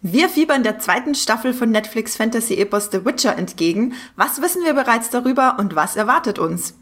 Wir fiebern der zweiten Staffel von Netflix Fantasy-Epos The Witcher entgegen. Was wissen wir bereits darüber und was erwartet uns?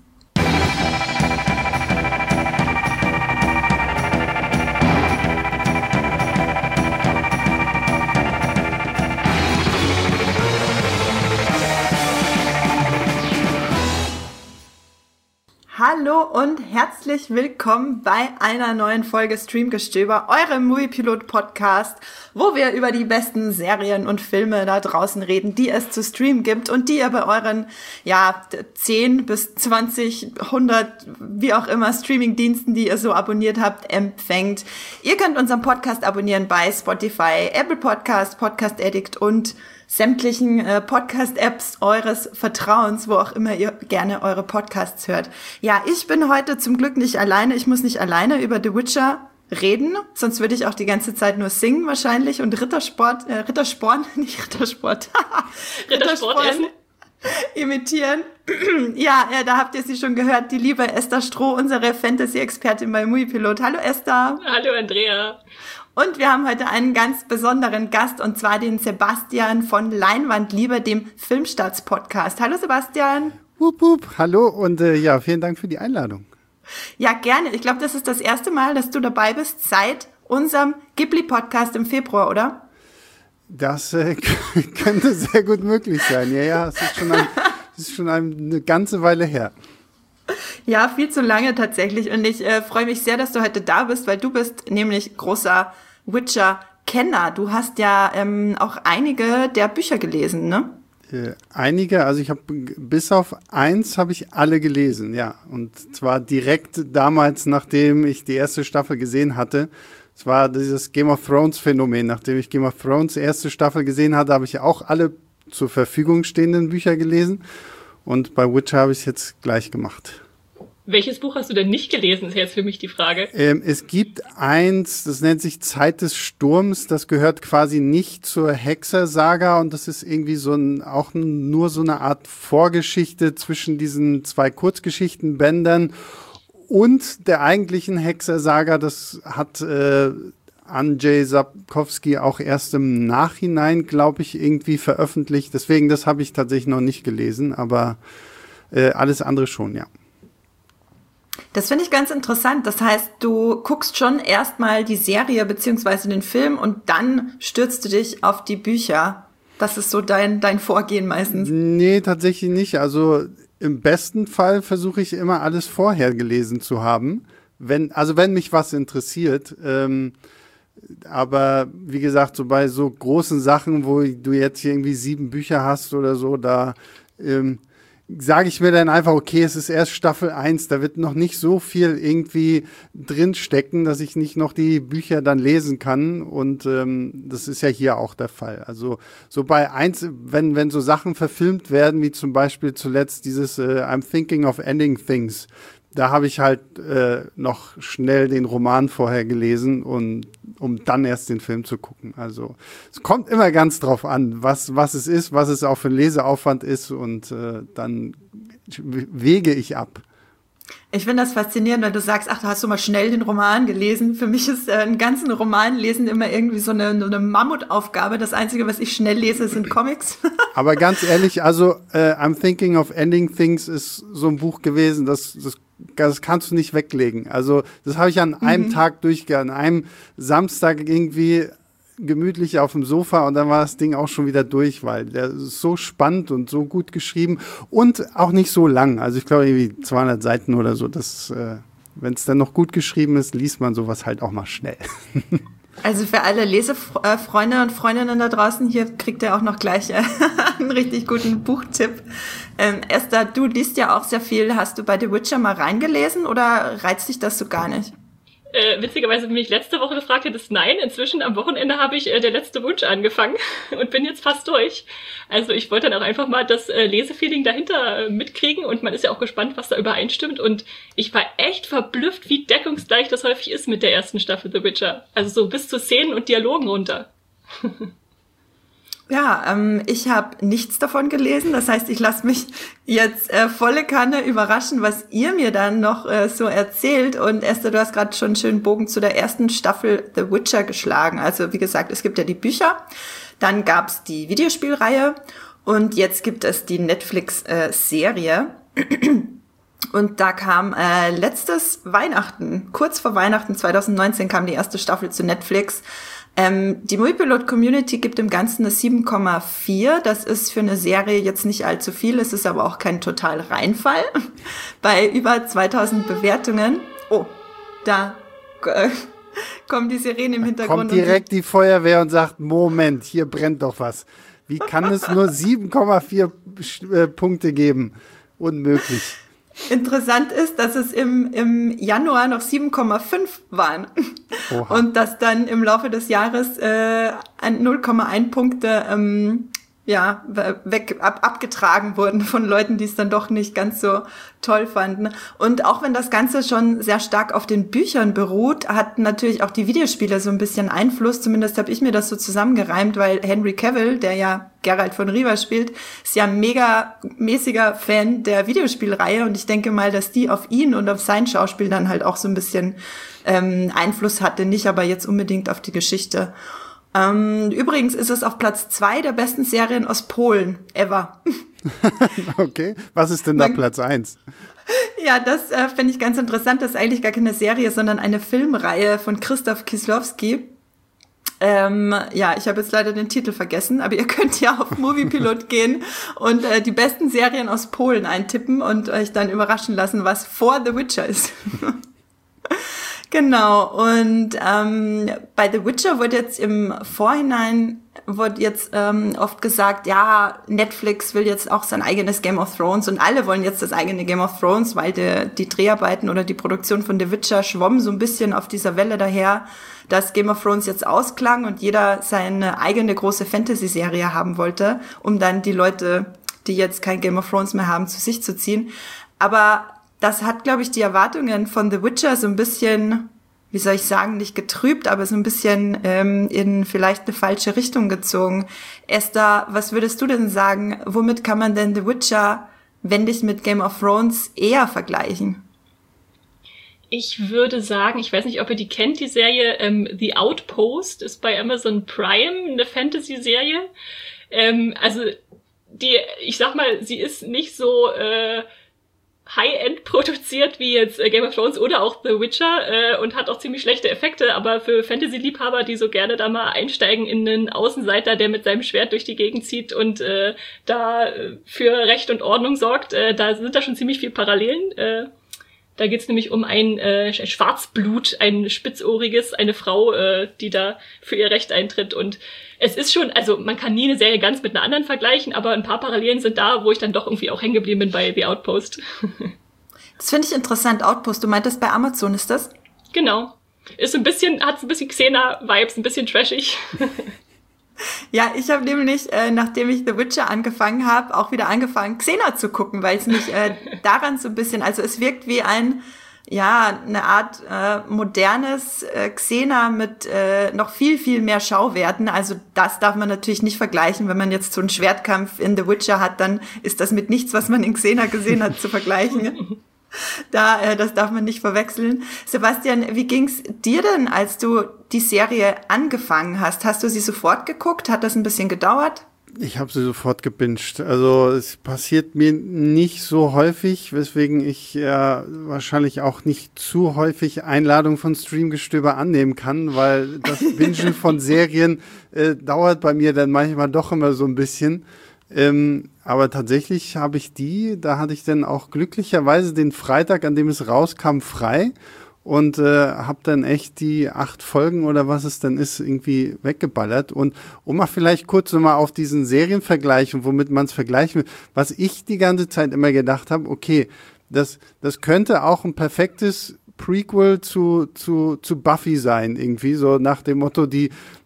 Hallo und herzlich willkommen bei einer neuen Folge Streamgestöber, eurem Moviepilot-Podcast, wo wir über die besten Serien und Filme da draußen reden, die es zu streamen gibt und die ihr bei euren 10 bis 20, 100, wie auch immer, Streamingdiensten, die ihr so abonniert habt, empfängt. Ihr könnt unseren Podcast abonnieren bei Spotify, Apple Podcast, Podcast Addict und sämtlichen Podcast-Apps eures Vertrauens, wo auch immer ihr gerne eure Podcasts hört. Ja, ich bin heute zum Glück nicht alleine. Ich muss nicht alleine über The Witcher reden, sonst würde ich auch die ganze Zeit nur singen wahrscheinlich und Rittersport imitieren. Ja, da habt ihr sie schon gehört, die liebe Esther Stroh, unsere Fantasy-Expertin bei Moviepilot. Hallo Esther. Hallo Andrea. Und wir haben heute einen ganz besonderen Gast, und zwar den Sebastian von Leinwandliebe, dem Filmstarts-Podcast. Hallo Sebastian. Wup, wup. Hallo und vielen Dank für die Einladung. Ja, gerne. Ich glaube, das ist das erste Mal, dass du dabei bist seit unserem Ghibli-Podcast im Februar, oder? Das könnte sehr gut möglich sein. Ja, es ist schon eine ganze Weile her. Ja, viel zu lange tatsächlich. Und ich freue mich sehr, dass du heute da bist, weil du bist nämlich großer Witcher-Kenner. Du hast ja auch einige der Bücher gelesen, ne? Einige, also ich habe bis auf eins habe ich alle gelesen, ja. Und zwar direkt damals, nachdem ich die erste Staffel gesehen hatte. Es war dieses Game of Thrones Phänomen. Nachdem ich Game of Thrones erste Staffel gesehen hatte, habe ich ja auch alle zur Verfügung stehenden Bücher gelesen. Und bei Witcher habe ich es jetzt gleich gemacht. Welches Buch hast du denn nicht gelesen, ist jetzt für mich die Frage. Es gibt eins, das nennt sich Zeit des Sturms. Das gehört quasi nicht zur Hexersaga und das ist irgendwie nur so eine Art Vorgeschichte zwischen diesen zwei Kurzgeschichtenbändern und der eigentlichen Hexersaga. Das hat Andrzej Sapkowski auch erst im Nachhinein, glaube ich, irgendwie veröffentlicht. Deswegen, das habe ich tatsächlich noch nicht gelesen, aber alles andere schon, ja. Das finde ich ganz interessant. Das heißt, du guckst schon erstmal die Serie beziehungsweise den Film und dann stürzt du dich auf die Bücher. Das ist so dein Vorgehen meistens. Nee, tatsächlich nicht. Also im besten Fall versuche ich immer alles vorher gelesen zu haben, wenn mich was interessiert. Aber wie gesagt, so bei so großen Sachen, wo du jetzt irgendwie 7 Bücher hast oder so, da sage ich mir dann einfach, okay, es ist erst Staffel 1, da wird noch nicht so viel irgendwie drinstecken, dass ich nicht noch die Bücher dann lesen kann. Und das ist ja hier auch der Fall. Also so bei 1, wenn so Sachen verfilmt werden, wie zum Beispiel zuletzt dieses I'm Thinking of Ending Things, da habe ich halt noch schnell den Roman vorher gelesen, um dann erst den Film zu gucken. Also es kommt immer ganz drauf an, was es ist, was es auch für ein Leseaufwand ist und dann wege ich ab. Ich finde das faszinierend, wenn du sagst, ach, da hast du mal schnell den Roman gelesen. Für mich ist einen ganzen Roman lesen immer irgendwie so eine Mammutaufgabe. Das Einzige, was ich schnell lese, sind Comics. Aber ganz ehrlich, also I'm Thinking of Ending Things ist so ein Buch gewesen, das kannst du nicht weglegen. Also das habe ich an einem Tag an einem Samstag irgendwie gemütlich auf dem Sofa und dann war das Ding auch schon wieder durch, weil der ist so spannend und so gut geschrieben und auch nicht so lang. Also ich glaube irgendwie 200 Seiten oder so. Wenn es dann noch gut geschrieben ist, liest man sowas halt auch mal schnell. Also für alle Lesefreunde und Freundinnen da draußen, hier kriegt ihr auch noch gleich einen richtig guten Buchtipp. Esther, du liest ja auch sehr viel. Hast du bei The Witcher mal reingelesen oder reizt dich das so gar nicht? Witzigerweise, wenn mich letzte Woche gefragt hättest, nein, inzwischen am Wochenende habe ich Der letzte Wunsch angefangen und bin jetzt fast durch. Also ich wollte dann auch einfach mal das Lesefeeling dahinter mitkriegen und man ist ja auch gespannt, was da übereinstimmt und ich war echt verblüfft, wie deckungsgleich das häufig ist mit der ersten Staffel The Witcher. Also so bis zu Szenen und Dialogen runter. Ja, ich habe nichts davon gelesen. Das heißt, ich lasse mich jetzt volle Kanne überraschen, was ihr mir dann noch so erzählt. Und Esther, du hast gerade schon einen schönen Bogen zu der ersten Staffel The Witcher geschlagen. Also wie gesagt, es gibt ja die Bücher, dann gab's die Videospielreihe und jetzt gibt es die Netflix-Serie. Und da kam letztes Weihnachten, kurz vor Weihnachten 2019 kam die erste Staffel zu Netflix. Die Moviepilot-Community gibt im Ganzen eine 7,4. Das ist für eine Serie jetzt nicht allzu viel. Es ist aber auch kein total Reinfall. Bei über 2000 Bewertungen. Oh, da kommen die Sirenen im Hintergrund. Kommt direkt die Feuerwehr und sagt, Moment, hier brennt doch was. Wie kann es nur 7,4 Punkte geben? Unmöglich. Interessant ist, dass es im Januar noch 7,5 waren. Oha. Und dass dann im Laufe des Jahres 0,1 Punkte abgetragen wurden von Leuten, die es dann doch nicht ganz so toll fanden. Und auch wenn das Ganze schon sehr stark auf den Büchern beruht, hat natürlich auch die Videospiele so ein bisschen Einfluss. Zumindest habe ich mir das so zusammengereimt, weil Henry Cavill, der ja Geralt von Riva spielt, ist ja mega mäßiger Fan der Videospielreihe. Und ich denke mal, dass die auf ihn und auf sein Schauspiel dann halt auch so ein bisschen Einfluss hatte. Nicht aber jetzt unbedingt auf die Geschichte. Übrigens ist es auf Platz 2 der besten Serien aus Polen ever. Okay, was ist denn da Platz 1? Ja, das finde ich ganz interessant. Das ist eigentlich gar keine Serie, sondern eine Filmreihe von Krzysztof Kieslowski. Ja, ich habe jetzt leider den Titel vergessen, aber ihr könnt ja auf Moviepilot gehen und die besten Serien aus Polen eintippen und euch dann überraschen lassen, was vor The Witcher ist. Genau, und bei The Witcher wurde jetzt im Vorhinein oft gesagt, ja, Netflix will jetzt auch sein eigenes Game of Thrones und alle wollen jetzt das eigene Game of Thrones, weil die Dreharbeiten oder die Produktion von The Witcher schwommen so ein bisschen auf dieser Welle daher, dass Game of Thrones jetzt ausklang und jeder seine eigene große Fantasy-Serie haben wollte, um dann die Leute, die jetzt kein Game of Thrones mehr haben, zu sich zu ziehen. Aber das hat, glaube ich, die Erwartungen von The Witcher so ein bisschen, wie soll ich sagen, nicht getrübt, aber so ein bisschen in vielleicht eine falsche Richtung gezogen. Esther, was würdest du denn sagen, womit kann man denn The Witcher, wenn nicht mit Game of Thrones, eher vergleichen? Ich würde sagen, ich weiß nicht, ob ihr die kennt, die Serie The Outpost ist bei Amazon Prime, eine Fantasy-Serie. Also ich sag mal, sie ist nicht so High-End produziert wie jetzt Game of Thrones oder auch The Witcher und hat auch ziemlich schlechte Effekte, aber für Fantasy-Liebhaber, die so gerne da mal einsteigen in einen Außenseiter, der mit seinem Schwert durch die Gegend zieht und da für Recht und Ordnung sorgt, da sind da schon ziemlich viel Parallelen. Da geht's nämlich um ein Schwarzblut, ein Spitzohriges, eine Frau, die da für ihr Recht eintritt. Und es ist schon, also man kann nie eine Serie ganz mit einer anderen vergleichen, aber ein paar Parallelen sind da, wo ich dann doch irgendwie auch hängen geblieben bin bei The Outpost. Das finde ich interessant, Outpost. Du meintest, bei Amazon ist das? Genau. Hat ein bisschen Xena-Vibes, ein bisschen trashig. Ja, ich habe nämlich, nachdem ich The Witcher angefangen habe, auch wieder angefangen, Xena zu gucken, weil es mich daran so ein bisschen, also es wirkt wie eine Art modernes Xena mit noch viel, viel mehr Schauwerten. Also das darf man natürlich nicht vergleichen. Wenn man jetzt so einen Schwertkampf in The Witcher hat, dann ist das mit nichts, was man in Xena gesehen hat, zu vergleichen. Das darf man nicht verwechseln. Sebastian, wie ging's dir denn, als du die Serie angefangen hast? Hast du sie sofort geguckt? Hat das ein bisschen gedauert? Ich habe sie sofort gebinged. Also es passiert mir nicht so häufig, weswegen ich wahrscheinlich auch nicht zu häufig Einladungen von Streamgestöber annehmen kann, weil das Bingen von Serien dauert bei mir dann manchmal doch immer so ein bisschen. Aber tatsächlich da hatte ich dann auch glücklicherweise den Freitag, an dem es rauskam, frei und habe dann echt die 8 Folgen oder was es dann ist, irgendwie weggeballert. Und um mal vielleicht kurz nochmal auf diesen Serienvergleich und womit man es vergleichen will, was ich die ganze Zeit immer gedacht habe, okay, das könnte auch ein perfektes Prequel zu Buffy sein, irgendwie, so nach dem Motto, die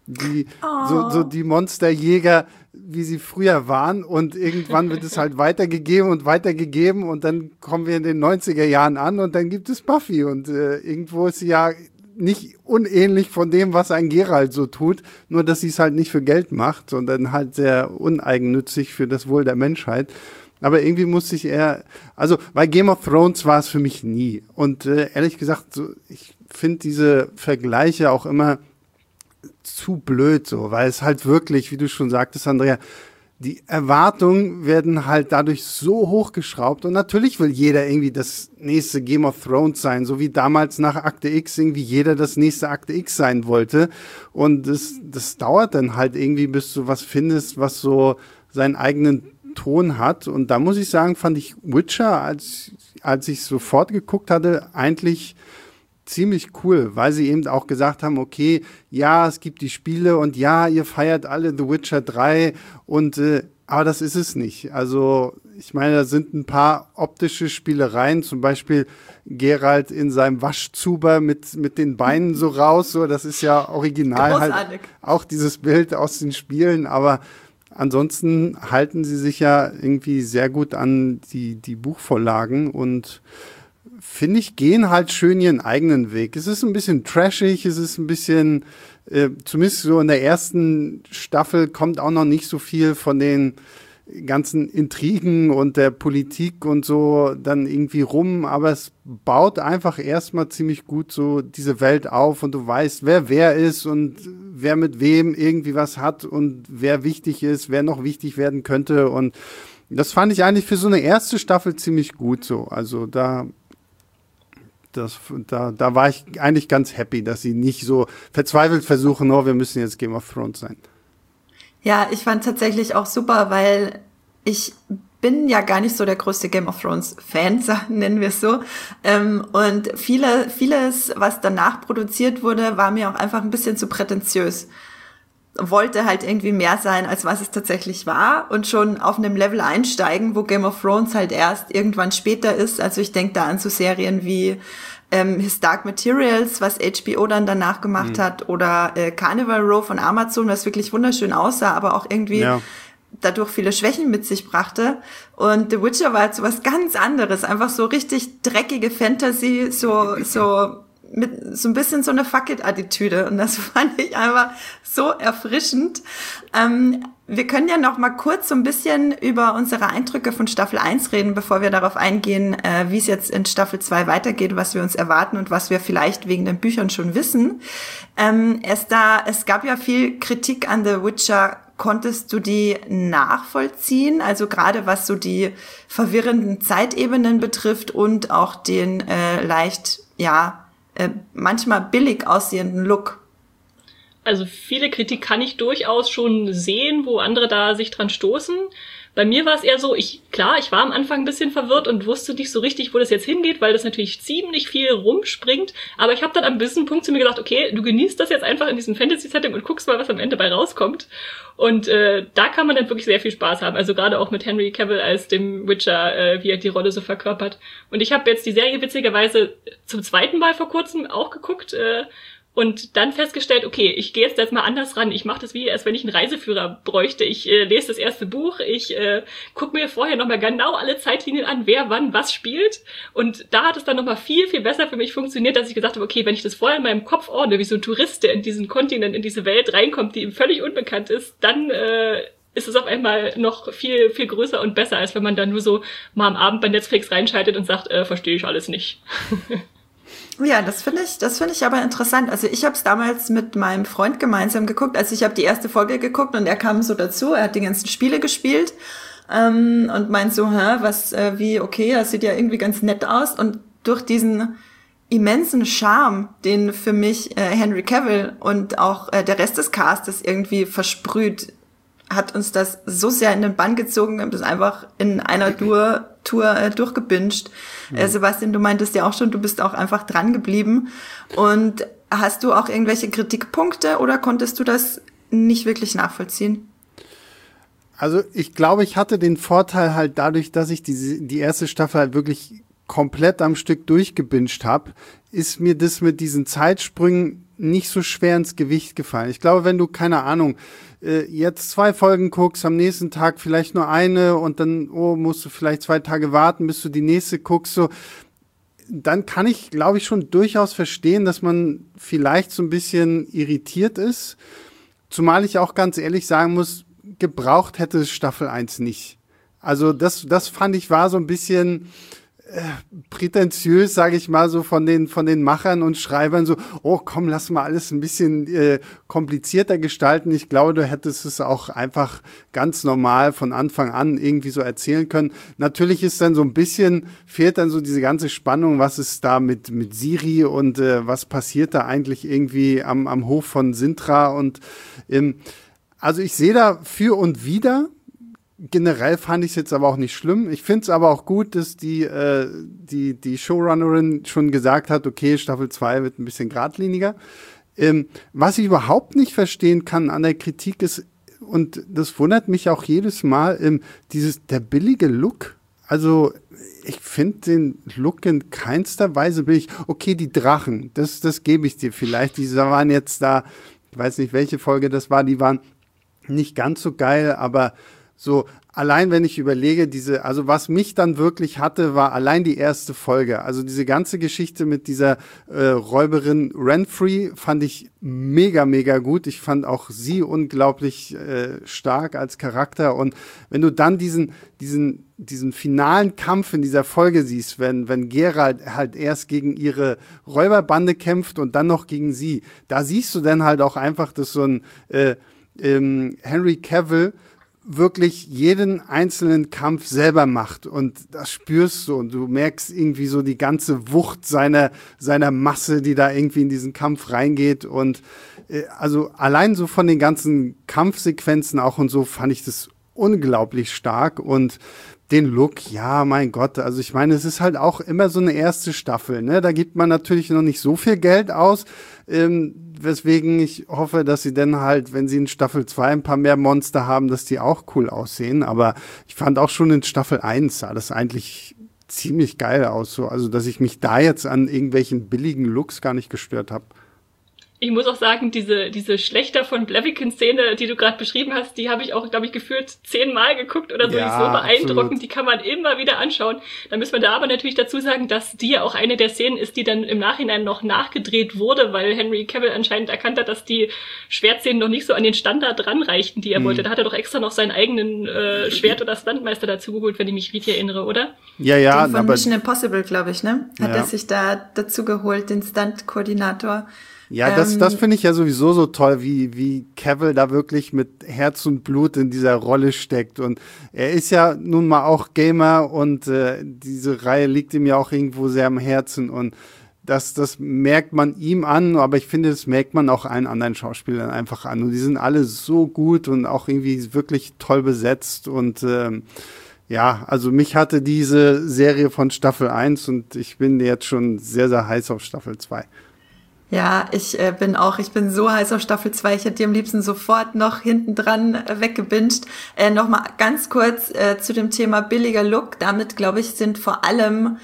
Monsterjäger, wie sie früher waren, und irgendwann wird es halt weitergegeben und dann kommen wir in den 90er Jahren an und dann gibt es Buffy und irgendwo ist sie ja nicht unähnlich von dem, was ein Geralt so tut, nur dass sie es halt nicht für Geld macht, sondern halt sehr uneigennützig für das Wohl der Menschheit. Aber irgendwie musste ich also bei Game of Thrones war es für mich nie. Und ehrlich gesagt, so, ich finde diese Vergleiche auch immer zu blöd, so, weil es halt wirklich, wie du schon sagtest, Andrea, die Erwartungen werden halt dadurch so hochgeschraubt und natürlich will jeder irgendwie das nächste Game of Thrones sein, so wie damals nach Akte X irgendwie jeder das nächste Akte X sein wollte und das dauert dann halt irgendwie, bis du was findest, was so seinen eigenen Ton hat und da muss ich sagen, fand ich Witcher, als ich sofort geguckt hatte, eigentlich ziemlich cool, weil sie eben auch gesagt haben, okay, ja, es gibt die Spiele und ja, ihr feiert alle The Witcher 3 und aber das ist es nicht. Also ich meine, da sind ein paar optische Spielereien, zum Beispiel Geralt in seinem Waschzuber mit den Beinen so raus, so das ist ja original. Großartig. Halt auch dieses Bild aus den Spielen, aber ansonsten halten sie sich ja irgendwie sehr gut an die Buchvorlagen und finde ich, gehen halt schön ihren eigenen Weg. Es ist ein bisschen trashig, es ist ein bisschen, zumindest so in der ersten Staffel kommt auch noch nicht so viel von den ganzen Intrigen und der Politik und so dann irgendwie rum, aber es baut einfach erstmal ziemlich gut so diese Welt auf und du weißt, wer ist und wer mit wem irgendwie was hat und wer wichtig ist, wer noch wichtig werden könnte und das fand ich eigentlich für so eine erste Staffel ziemlich gut so. Also da war ich eigentlich ganz happy, dass sie nicht so verzweifelt versuchen, wir müssen jetzt Game of Thrones sein. Ja, ich fand tatsächlich auch super, weil ich bin ja gar nicht so der größte Game of Thrones Fan, nennen wir es so. Und vieles, was danach produziert wurde, war mir auch einfach ein bisschen zu prätentiös. Wollte halt irgendwie mehr sein, als was es tatsächlich war und schon auf einem Level einsteigen, wo Game of Thrones halt erst irgendwann später ist. Also ich denke da an so Serien wie His Dark Materials, was HBO dann danach gemacht hat, oder Carnival Row von Amazon, was wirklich wunderschön aussah, aber auch irgendwie dadurch viele Schwächen mit sich brachte. Und The Witcher war halt so was ganz anderes, einfach so richtig dreckige Fantasy, so mit so ein bisschen so eine Fuck-it-Attitüde. Und das fand ich einfach so erfrischend. Wir können ja noch mal kurz so ein bisschen über unsere Eindrücke von Staffel 1 reden, bevor wir darauf eingehen, wie es jetzt in Staffel 2 weitergeht, was wir uns erwarten und was wir vielleicht wegen den Büchern schon wissen. Es gab ja viel Kritik an The Witcher. Konntest du die nachvollziehen? Also gerade was so die verwirrenden Zeitebenen betrifft und auch den manchmal billig aussehenden Look. Also viele Kritik kann ich durchaus schon sehen, wo andere da sich dran stoßen. Bei mir war es eher so, ich war am Anfang ein bisschen verwirrt und wusste nicht so richtig, wo das jetzt hingeht, weil das natürlich ziemlich viel rumspringt. Aber ich habe dann an diesem Punkt zu mir gedacht, okay, du genießt das jetzt einfach in diesem Fantasy-Setting und guckst mal, was am Ende bei rauskommt. Und da kann man dann wirklich sehr viel Spaß haben. Also gerade auch mit Henry Cavill als dem Witcher, wie er die Rolle so verkörpert. Und ich habe jetzt die Serie witzigerweise zum zweiten Mal vor kurzem auch geguckt, und dann festgestellt, okay, ich gehe jetzt mal anders ran. Ich mache das wie, als wenn ich einen Reiseführer bräuchte. Ich lese das erste Buch, ich gucke mir vorher nochmal genau alle Zeitlinien an, wer wann was spielt. Und da hat es dann nochmal viel, viel besser für mich funktioniert, dass ich gesagt habe, okay, wenn ich das vorher in meinem Kopf ordne, wie so ein Tourist, der in diesen Kontinent, in diese Welt reinkommt, die ihm völlig unbekannt ist, dann ist es auf einmal noch viel, viel größer und besser, als wenn man dann nur so mal am Abend bei Netflix reinschaltet und sagt, verstehe ich alles nicht. Ja, das finde ich aber interessant. Also ich habe es damals mit meinem Freund gemeinsam geguckt. Also ich habe die erste Folge geguckt und er kam so dazu. Er hat die ganzen Spiele gespielt und meint so, okay, das sieht ja irgendwie ganz nett aus. Und durch diesen immensen Charme, den für mich Henry Cavill und auch der Rest des Castes irgendwie versprüht, hat uns das so sehr in den Bann gezogen, wir haben das einfach in einer Tour durchgebinged. Sebastian, du meintest ja auch schon, du bist auch einfach dran geblieben. Und hast du auch irgendwelche Kritikpunkte oder konntest du das nicht wirklich nachvollziehen? Also ich glaube, ich hatte den Vorteil halt dadurch, dass ich die erste Staffel halt wirklich komplett am Stück durchgebinged habe, ist mir das mit diesen Zeitsprüngen nicht so schwer ins Gewicht gefallen. Ich glaube, wenn du, keine Ahnung, jetzt 2 Folgen guckst, am nächsten Tag vielleicht nur eine und dann musst du vielleicht 2 Tage warten, bis du die nächste guckst, so, dann kann ich, glaube ich, schon durchaus verstehen, dass man vielleicht so ein bisschen irritiert ist. Zumal ich auch ganz ehrlich sagen muss, gebraucht hätte es Staffel 1 nicht. Also das fand ich war so ein bisschen prätentiös, sage ich mal, so von den Machern und Schreibern so, oh komm, lass mal alles ein bisschen komplizierter gestalten. Ich glaube, du hättest es auch einfach ganz normal von Anfang an irgendwie so erzählen können. Natürlich ist dann so ein bisschen, fehlt dann so diese ganze Spannung, was ist da mit Ciri und was passiert da eigentlich irgendwie am Hof von Sintra und also ich sehe da für und wider. Generell fand ich es jetzt aber auch nicht schlimm. Ich finde es aber auch gut, dass die Showrunnerin schon gesagt hat, okay, Staffel 2 wird ein bisschen geradliniger. Was ich überhaupt nicht verstehen kann an der Kritik ist, und das wundert mich auch jedes Mal, der billige Look. Also ich finde den Look in keinster Weise billig. Okay, die Drachen, das gebe ich dir vielleicht. Die waren jetzt da, ich weiß nicht, welche Folge das war, die waren nicht ganz so geil, aber so, allein wenn ich überlege, also was mich dann wirklich hatte, war allein die erste Folge. Also diese ganze Geschichte mit dieser Räuberin Renfrey fand ich mega, mega gut. Ich fand auch sie unglaublich stark als Charakter. Und wenn du dann diesen finalen Kampf in dieser Folge siehst, wenn Geralt halt erst gegen ihre Räuberbande kämpft und dann noch gegen sie, da siehst du dann halt auch einfach, dass so ein Henry Cavill wirklich jeden einzelnen Kampf selber macht und das spürst du und du merkst irgendwie so die ganze Wucht seiner Masse, die da irgendwie in diesen Kampf reingeht und also allein so von den ganzen Kampfsequenzen auch und so fand ich das unglaublich stark und den Look, ja, mein Gott, also ich meine, es ist halt auch immer so eine erste Staffel, ne? Da gibt man natürlich noch nicht so viel Geld aus, weswegen ich hoffe, dass sie dann halt, wenn sie in Staffel 2 ein paar mehr Monster haben, dass die auch cool aussehen, aber ich fand auch schon in Staffel 1 sah das eigentlich ziemlich geil aus, so, also dass ich mich da jetzt an irgendwelchen billigen Looks gar nicht gestört habe. Ich muss auch sagen, diese Schlechter von Blaviken-Szene, die du gerade beschrieben hast, die habe ich auch, glaube ich, gefühlt 10-mal geguckt oder so. Ja, die ist so beeindruckend, absolut. Die kann man immer wieder anschauen. Da müssen wir da aber natürlich dazu sagen, dass die ja auch eine der Szenen ist, die dann im Nachhinein noch nachgedreht wurde, weil Henry Cavill anscheinend erkannt hat, dass die Schwertszenen noch nicht so an den Standard ranreichten, die er wollte. Da hat er doch extra noch seinen eigenen Schwert- oder Stuntmeister dazu geholt, wenn ich mich richtig erinnere, oder? Ja. Den von Mission Impossible, glaube ich, ne? Hat er sich da dazu geholt, den Stunt-Koordinator. Ja, das finde ich ja sowieso so toll, wie Cavill da wirklich mit Herz und Blut in dieser Rolle steckt. Und er ist ja nun mal auch Gamer und diese Reihe liegt ihm ja auch irgendwo sehr am Herzen. Und das merkt man ihm an, aber ich finde, das merkt man auch allen anderen Schauspielern einfach an. Und die sind alle so gut und auch irgendwie wirklich toll besetzt. Und ja, also mich hatte diese Serie von Staffel 1 und ich bin jetzt schon sehr, sehr heiß auf Staffel 2. Ja, ich bin so heiß auf Staffel 2. Ich hätte die am liebsten sofort noch hinten dran weggebinged. Nochmal ganz kurz zu dem Thema billiger Look. Damit, glaube ich, ist vor allem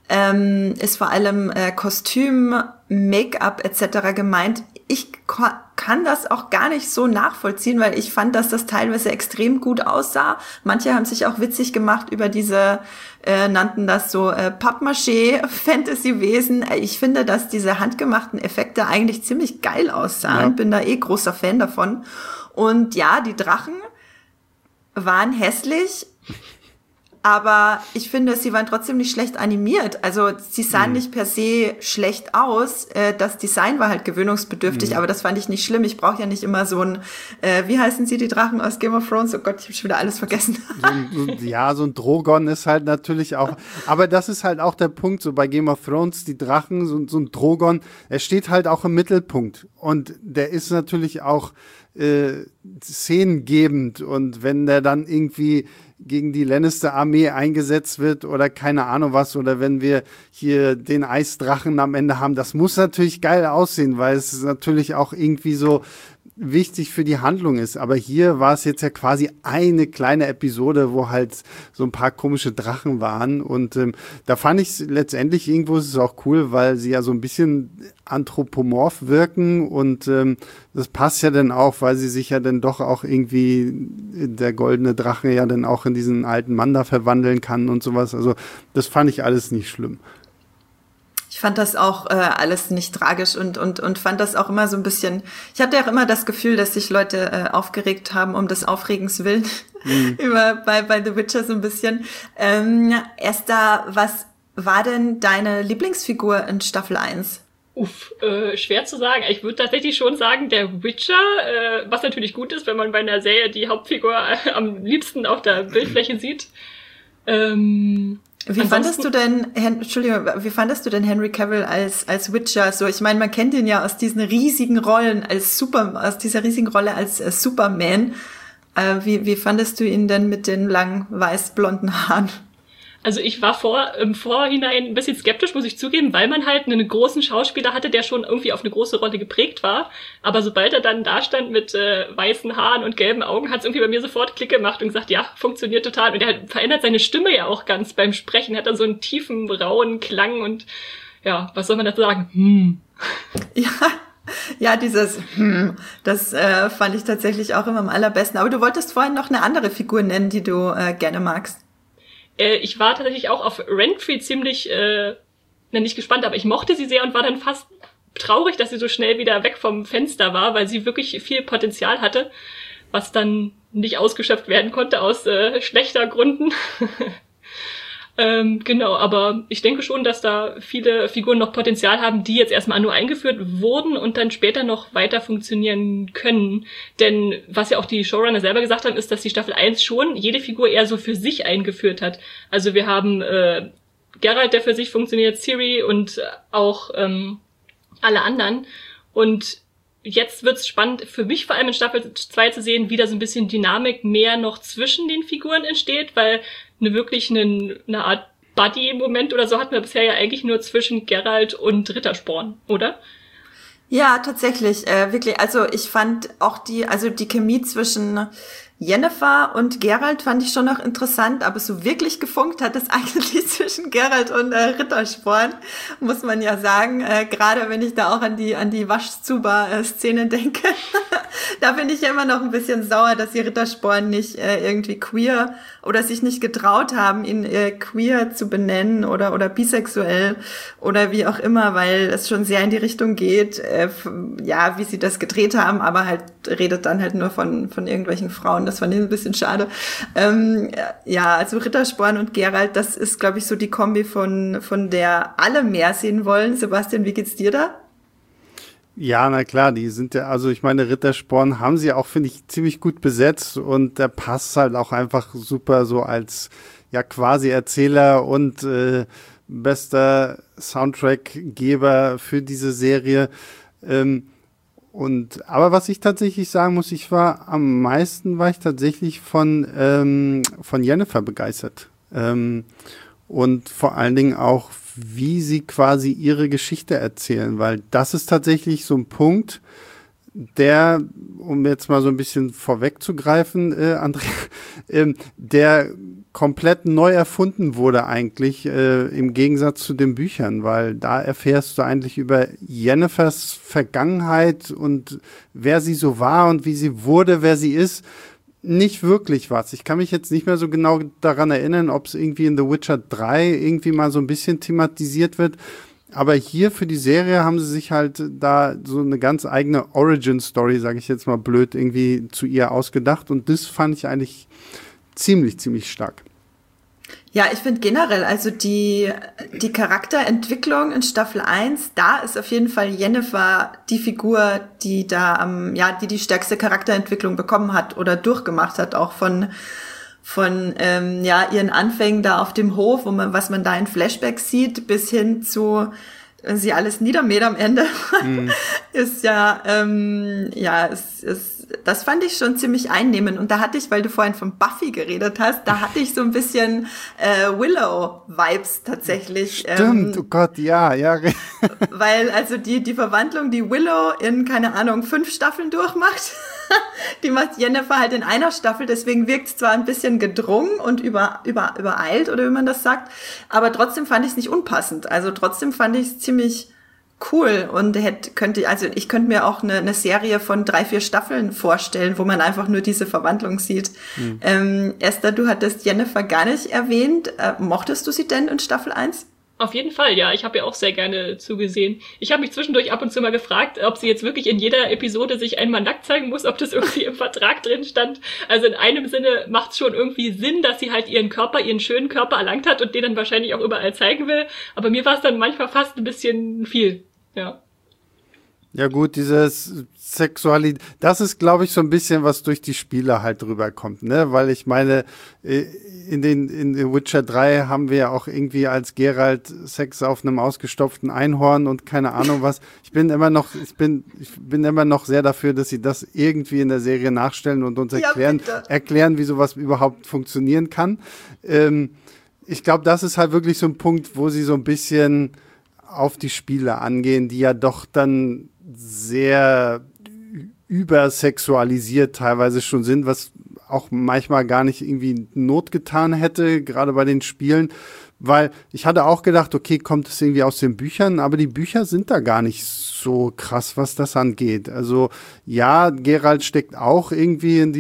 Kostüm, Make-up etc. gemeint. Ich kann das auch gar nicht so nachvollziehen, weil ich fand, dass das teilweise extrem gut aussah. Manche haben sich auch witzig gemacht über diese, nannten das so Pappmaché-Fantasy-Wesen. Ich finde, dass diese handgemachten Effekte eigentlich ziemlich geil aussahen. Ja. Bin da großer Fan davon. Und ja, die Drachen waren hässlich. Aber ich finde, sie waren trotzdem nicht schlecht animiert. Also sie sahen nicht per se schlecht aus. Das Design war halt gewöhnungsbedürftig, aber das fand ich nicht schlimm. Ich brauche ja nicht immer so ein, wie heißen sie, die Drachen aus Game of Thrones? Oh Gott, ich habe schon wieder alles vergessen. So ein Drogon ist halt natürlich auch, aber das ist halt auch der Punkt, so bei Game of Thrones, die Drachen, so ein Drogon, er steht halt auch im Mittelpunkt. Und der ist natürlich auch szenengebend. Und wenn der dann irgendwie gegen die Lannister-Armee eingesetzt wird oder keine Ahnung was, oder wenn wir hier den Eisdrachen am Ende haben, das muss natürlich geil aussehen, weil es natürlich auch irgendwie so wichtig für die Handlung ist. Aber hier war es jetzt ja quasi eine kleine Episode, wo halt so ein paar komische Drachen waren. Und da fand ich letztendlich irgendwo ist es auch cool, weil sie ja so ein bisschen anthropomorph wirken. Und das passt ja dann auch, weil sie sich ja dann doch auch irgendwie der goldene Drache ja dann auch in diesen alten Mann da verwandeln kann und sowas. Also das fand ich alles nicht schlimm. Ich fand das auch alles nicht tragisch und fand das auch immer so ein bisschen, ich hatte auch immer das Gefühl, dass sich Leute aufgeregt haben um des Aufregens willen bei The Witcher so ein bisschen. Esther, was war denn deine Lieblingsfigur in Staffel 1? Schwer zu sagen. Ich würde tatsächlich schon sagen, der Witcher, was natürlich gut ist, wenn man bei einer Serie die Hauptfigur am liebsten auf der Bildfläche sieht. Wie fandest du denn Henry Cavill als Witcher? So, ich meine, man kennt ihn ja aus diesen riesigen Rollen aus dieser riesigen Rolle als Superman. Wie fandest du ihn denn mit den langen weiß-blonden Haaren? Also ich war im Vorhinein ein bisschen skeptisch, muss ich zugeben, weil man halt einen großen Schauspieler hatte, der schon irgendwie auf eine große Rolle geprägt war. Aber sobald er dann da stand mit weißen Haaren und gelben Augen, hat es irgendwie bei mir sofort Klick gemacht und gesagt, ja, funktioniert total. Und er verändert seine Stimme ja auch ganz beim Sprechen, hat dann so einen tiefen, rauen Klang und ja, was soll man dazu sagen? Ja, dieses das fand ich tatsächlich auch immer am allerbesten. Aber du wolltest vorhin noch eine andere Figur nennen, die du gerne magst. Ich war tatsächlich auch auf Renfrey ziemlich, nicht gespannt, aber ich mochte sie sehr und war dann fast traurig, dass sie so schnell wieder weg vom Fenster war, weil sie wirklich viel Potenzial hatte, was dann nicht ausgeschöpft werden konnte aus schlechter Gründen. Genau, aber ich denke schon, dass da viele Figuren noch Potenzial haben, die jetzt erstmal nur eingeführt wurden und dann später noch weiter funktionieren können. Denn was ja auch die Showrunner selber gesagt haben, ist, dass die Staffel 1 schon jede Figur eher so für sich eingeführt hat. Also wir haben Geralt, der für sich funktioniert, Ciri und auch alle anderen. Und jetzt wird's spannend, für mich vor allem in Staffel 2 zu sehen, wie da so ein bisschen Dynamik mehr noch zwischen den Figuren entsteht, weil eine Art Buddy-Moment oder so hatten wir bisher ja eigentlich nur zwischen Geralt und Rittersporn, oder? Ja, tatsächlich, wirklich. Also ich fand auch die Chemie zwischen Yennefer und Geralt fand ich schon noch interessant, aber so wirklich gefunkt hat es eigentlich zwischen Geralt und Rittersporn, muss man ja sagen. Gerade wenn ich da auch an die Waschzuba-Szene denke, da bin ich ja immer noch ein bisschen sauer, dass die Rittersporn nicht irgendwie queer oder sich nicht getraut haben, ihn queer zu benennen oder bisexuell oder wie auch immer, weil es schon sehr in die Richtung geht, wie sie das gedreht haben, aber halt redet dann halt nur von irgendwelchen Frauen. Das fand ich ein bisschen schade. Also Rittersporn und Geralt, das ist, glaube ich, so die Kombi von der alle mehr sehen wollen. Sebastian, wie geht's dir da? Ja, na klar, die sind ja, also ich meine, Rittersporn haben sie auch, finde ich, ziemlich gut besetzt und der passt halt auch einfach super so als, ja, quasi Erzähler und bester Soundtrackgeber für diese Serie. Aber was ich tatsächlich sagen muss, am meisten war ich tatsächlich von Yennefer begeistert. Und vor allen Dingen auch, wie sie quasi ihre Geschichte erzählen, weil das ist tatsächlich so ein Punkt, der, um jetzt mal so ein bisschen vorwegzugreifen, Andrea, der komplett neu erfunden wurde eigentlich, im Gegensatz zu den Büchern, weil da erfährst du eigentlich über Yennefers Vergangenheit und wer sie so war und wie sie wurde, wer sie ist, nicht wirklich was. Ich kann mich jetzt nicht mehr so genau daran erinnern, ob es irgendwie in The Witcher 3 irgendwie mal so ein bisschen thematisiert wird. Aber hier für die Serie haben sie sich halt da so eine ganz eigene Origin-Story, sage ich jetzt mal blöd, irgendwie zu ihr ausgedacht. Und das fand ich eigentlich ziemlich, ziemlich stark. Ja, ich finde generell, also die Charakterentwicklung in Staffel 1, da ist auf jeden Fall Yennefer die Figur, die da die stärkste Charakterentwicklung bekommen hat oder durchgemacht hat, auch von ihren Anfängen da auf dem Hof, was man da in Flashbacks sieht, bis hin zu sie alles niedermäht am Ende, ist das fand ich schon ziemlich einnehmend. Und da hatte ich, weil du vorhin von Buffy geredet hast, da hatte ich so ein bisschen Willow-Vibes tatsächlich. Stimmt, oh Gott, ja. Weil also die Verwandlung, die Willow in, 5 Staffeln durchmacht, die macht Yennefer halt in einer Staffel, deswegen wirkt es zwar ein bisschen gedrungen und übereilt, oder wie man das sagt, aber trotzdem fand ich es nicht unpassend. Also trotzdem fand ich es ziemlich cool und ich könnte mir auch eine Serie von 3-4 Staffeln vorstellen, wo man einfach nur diese Verwandlung sieht. Esther, du hattest Yennefer gar nicht erwähnt. Mochtest du sie denn in Staffel 1? Auf jeden Fall, ja. Ich habe ja auch sehr gerne zugesehen. Ich habe mich zwischendurch ab und zu mal gefragt, ob sie jetzt wirklich in jeder Episode sich einmal nackt zeigen muss, ob das irgendwie im Vertrag drin stand. Also in einem Sinne macht es schon irgendwie Sinn, dass sie halt ihren schönen Körper erlangt hat und den dann wahrscheinlich auch überall zeigen will. Aber mir war es dann manchmal fast ein bisschen viel, ja. Ja gut, dieses Sexualität, das ist, glaube ich, so ein bisschen, was durch die Spiele halt rüberkommt, ne? Weil ich meine, in The Witcher 3 haben wir ja auch irgendwie als Geralt Sex auf einem ausgestopften Einhorn und keine Ahnung was. Ich bin immer noch sehr dafür, dass sie das irgendwie in der Serie nachstellen und uns erklären, wie sowas überhaupt funktionieren kann. Ich glaube, das ist halt wirklich so ein Punkt, wo sie so ein bisschen auf die Spiele angehen, die ja doch dann sehr übersexualisiert teilweise schon sind, was auch manchmal gar nicht irgendwie Not getan hätte, gerade bei den Spielen, weil ich hatte auch gedacht, okay, kommt es irgendwie aus den Büchern, aber die Bücher sind da gar nicht so krass, was das angeht. Also ja, Geralt steckt auch irgendwie in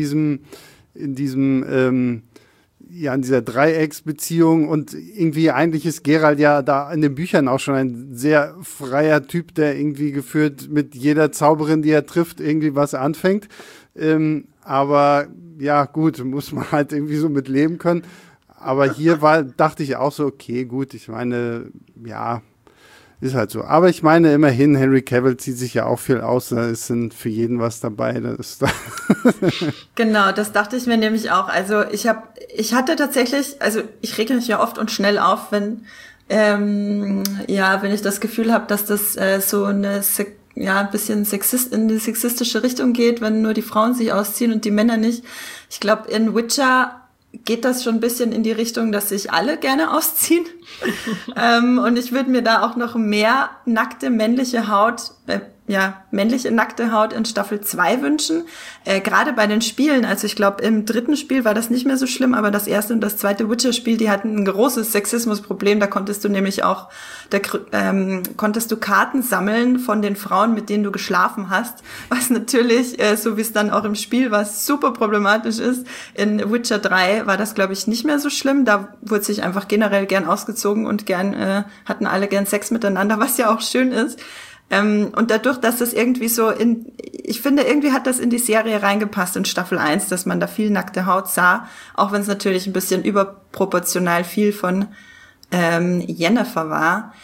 dieser Dreiecksbeziehung und irgendwie eigentlich ist Geralt ja da in den Büchern auch schon ein sehr freier Typ, der irgendwie gefühlt mit jeder Zauberin, die er trifft, irgendwie was anfängt. Aber ja, gut, muss man halt irgendwie so mit leben können. Aber hier dachte ich auch so, okay, gut, ich meine, ja, ist halt so. Aber ich meine, immerhin, Henry Cavill zieht sich ja auch viel aus. Da ist für jeden was dabei. Genau, das dachte ich mir nämlich auch. Also ich hatte tatsächlich, also ich rege mich ja oft und schnell auf, wenn ich das Gefühl habe, dass das so eine ein bisschen in die sexistische Richtung geht, wenn nur die Frauen sich ausziehen und die Männer nicht. Ich glaube, in Witcher geht das schon ein bisschen in die Richtung, dass sich alle gerne ausziehen. Und ich würde mir da auch noch mehr nackte männliche nackte Haut in Staffel 2 wünschen. Gerade bei den Spielen, also ich glaube, im 3. Spiel war das nicht mehr so schlimm, aber das 1. und das 2. Witcher-Spiel, die hatten ein großes Sexismusproblem. Da konntest du nämlich auch, konntest du Karten sammeln von den Frauen, mit denen du geschlafen hast, was natürlich, so wie es dann auch im Spiel war, super problematisch ist. In Witcher 3 war das, glaube ich, nicht mehr so schlimm. Da wurde sich einfach generell gern ausgezogen und hatten alle gern Sex miteinander, was ja auch schön ist. Und dadurch, dass das irgendwie so ich finde, irgendwie hat das in die Serie reingepasst in Staffel 1, dass man da viel nackte Haut sah, auch wenn es natürlich ein bisschen überproportional viel von Yennefer war.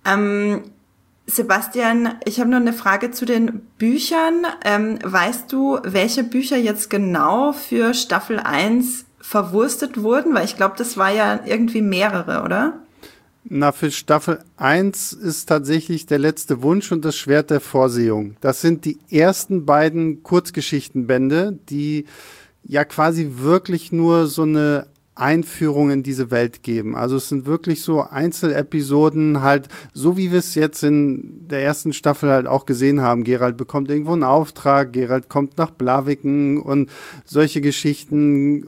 Sebastian, ich habe noch eine Frage zu den Büchern. Weißt du, welche Bücher jetzt genau für Staffel 1 verwurstet wurden? Weil ich glaube, das war ja irgendwie mehrere, oder? Na, für Staffel 1 ist tatsächlich der letzte Wunsch und das Schwert der Vorsehung. Das sind die ersten beiden Kurzgeschichtenbände, die ja quasi wirklich nur so eine Einführung in diese Welt geben. Also es sind wirklich so Einzelepisoden halt, so wie wir es jetzt in der ersten Staffel halt auch gesehen haben. Geralt bekommt irgendwo einen Auftrag, Geralt kommt nach Blaviken und solche Geschichten.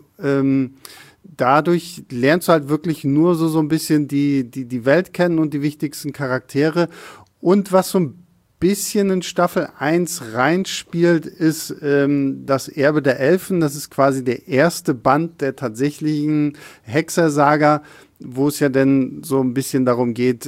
Dadurch lernst du halt wirklich nur so ein bisschen die Welt kennen und die wichtigsten Charaktere. Und was so ein bisschen in Staffel 1 reinspielt, ist das Erbe der Elfen. Das ist quasi der erste Band der tatsächlichen Hexersaga, wo es ja dann so ein bisschen darum geht,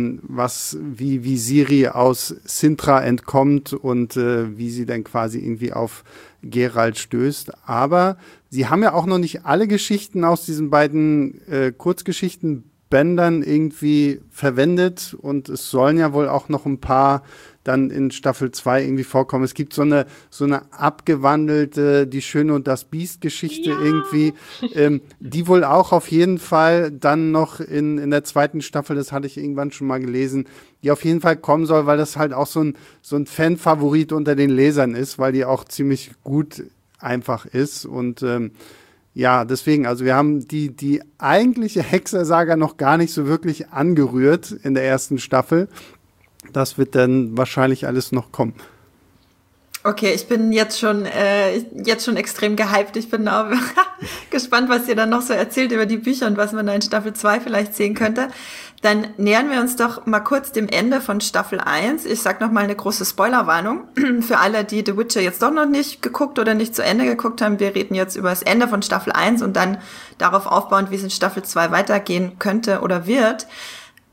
wie Ciri aus Cintra entkommt und wie sie dann quasi irgendwie auf Geralt stößt. Aber sie haben ja auch noch nicht alle Geschichten aus diesen beiden Kurzgeschichtenbändern irgendwie verwendet und es sollen ja wohl auch noch ein paar dann in Staffel 2 irgendwie vorkommen. Es gibt so eine abgewandelte Die Schöne und das Biest-Geschichte irgendwie, die wohl auch auf jeden Fall dann noch in der 2. Staffel, das hatte ich irgendwann schon mal gelesen, die auf jeden Fall kommen soll, weil das halt auch so ein Fan-Favorit unter den Lesern ist, weil die auch ziemlich gut einfach ist und ja, deswegen, also wir haben die eigentliche Hexersaga noch gar nicht so wirklich angerührt in der ersten Staffel. Das wird dann wahrscheinlich alles noch kommen. Okay, ich bin jetzt schon extrem gehypt. Ich bin auch gespannt, was ihr dann noch so erzählt über die Bücher und was man da in Staffel 2 vielleicht sehen könnte. Dann nähern wir uns doch mal kurz dem Ende von Staffel 1. Ich sag noch mal eine große Spoilerwarnung für alle, die The Witcher jetzt doch noch nicht geguckt oder nicht zu Ende geguckt haben. Wir reden jetzt über das Ende von Staffel 1 und dann darauf aufbauend, wie es in Staffel 2 weitergehen könnte oder wird.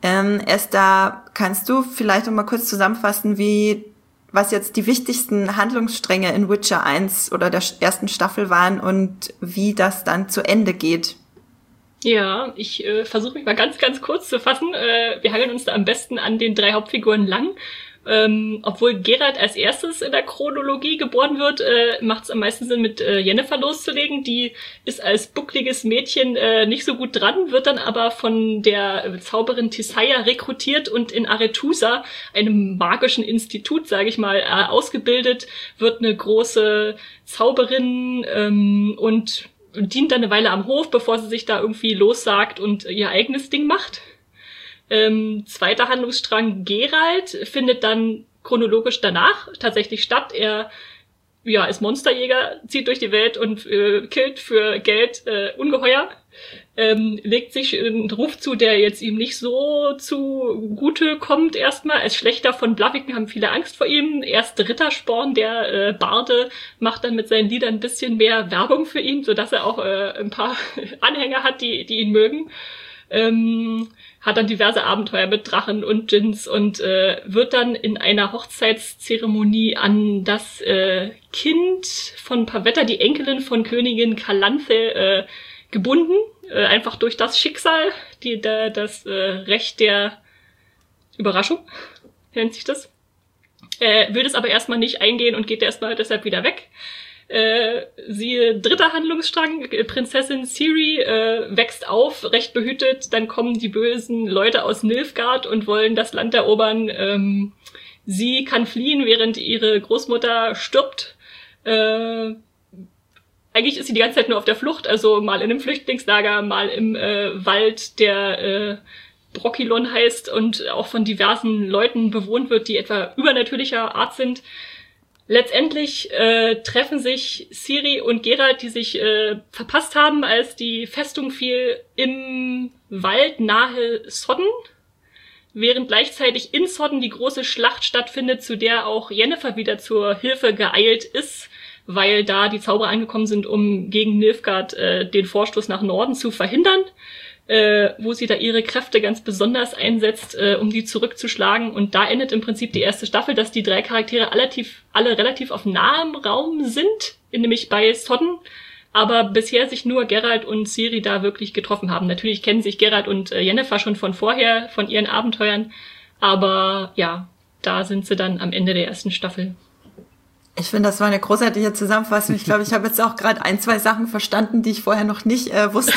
Esther, kannst du vielleicht noch mal kurz zusammenfassen, was jetzt die wichtigsten Handlungsstränge in Witcher 1 oder der ersten Staffel waren und wie das dann zu Ende geht? Ja, ich versuche mich mal ganz, ganz kurz zu fassen. Wir hangeln uns da am besten an den 3 Hauptfiguren lang. Obwohl Geralt als erstes in der Chronologie geboren wird, macht es am meisten Sinn, mit Yennefer loszulegen. Die ist als buckliges Mädchen nicht so gut dran, wird dann aber von der Zauberin Tissaia rekrutiert und in Arethusa, einem magischen Institut, sage ich mal, ausgebildet, wird eine große Zauberin und dient dann eine Weile am Hof, bevor sie sich da irgendwie lossagt und ihr eigenes Ding macht. Zweiter Handlungsstrang, Geralt findet dann chronologisch danach tatsächlich statt. Er ist Monsterjäger, zieht durch die Welt und killt für Geld Ungeheuer. Legt sich einen Ruf zu, der jetzt ihm nicht so zugute kommt erstmal. Als Schlächter von Blaviken haben viele Angst vor ihm. Erst Rittersporn, der Barde, macht dann mit seinen Liedern ein bisschen mehr Werbung für ihn, sodass er auch ein paar Anhänger hat, die ihn mögen. Hat dann diverse Abenteuer mit Drachen und Djinns und wird dann in einer Hochzeitszeremonie an das Kind von Pavetta, die Enkelin von Königin Calanthe, gebunden. Einfach durch das Schicksal, das Recht der Überraschung, nennt sich das. Will das aber erstmal nicht eingehen und geht erstmal deshalb wieder weg. Siehe dritter Handlungsstrang, Prinzessin Ciri wächst auf, recht behütet, dann kommen die bösen Leute aus Nilfgaard und wollen das Land erobern. Sie kann fliehen, während ihre Großmutter stirbt. Eigentlich ist sie die ganze Zeit nur auf der Flucht, also mal in einem Flüchtlingslager, mal im Wald, der Brokilon heißt und auch von diversen Leuten bewohnt wird, die etwa übernatürlicher Art sind. Letztendlich treffen sich Ciri und Geralt, die sich verpasst haben, als die Festung fiel, im Wald nahe Sodden, während gleichzeitig in Sodden die große Schlacht stattfindet, zu der auch Yennefer wieder zur Hilfe geeilt ist, weil da die Zauberer angekommen sind, um gegen Nilfgaard den Vorstoß nach Norden zu verhindern, wo sie da ihre Kräfte ganz besonders einsetzt, um die zurückzuschlagen. Und da endet im Prinzip die erste Staffel, dass die 3 Charaktere alle relativ auf nahem Raum sind, nämlich bei Sodden, aber bisher sich nur Geralt und Ciri da wirklich getroffen haben. Natürlich kennen sich Geralt und Yennefer schon von vorher, von ihren Abenteuern, aber ja, da sind sie dann am Ende der ersten Staffel. Ich finde, das war eine großartige Zusammenfassung. Ich glaube, ich habe jetzt auch gerade 1, 2 Sachen verstanden, die ich vorher noch nicht wusste.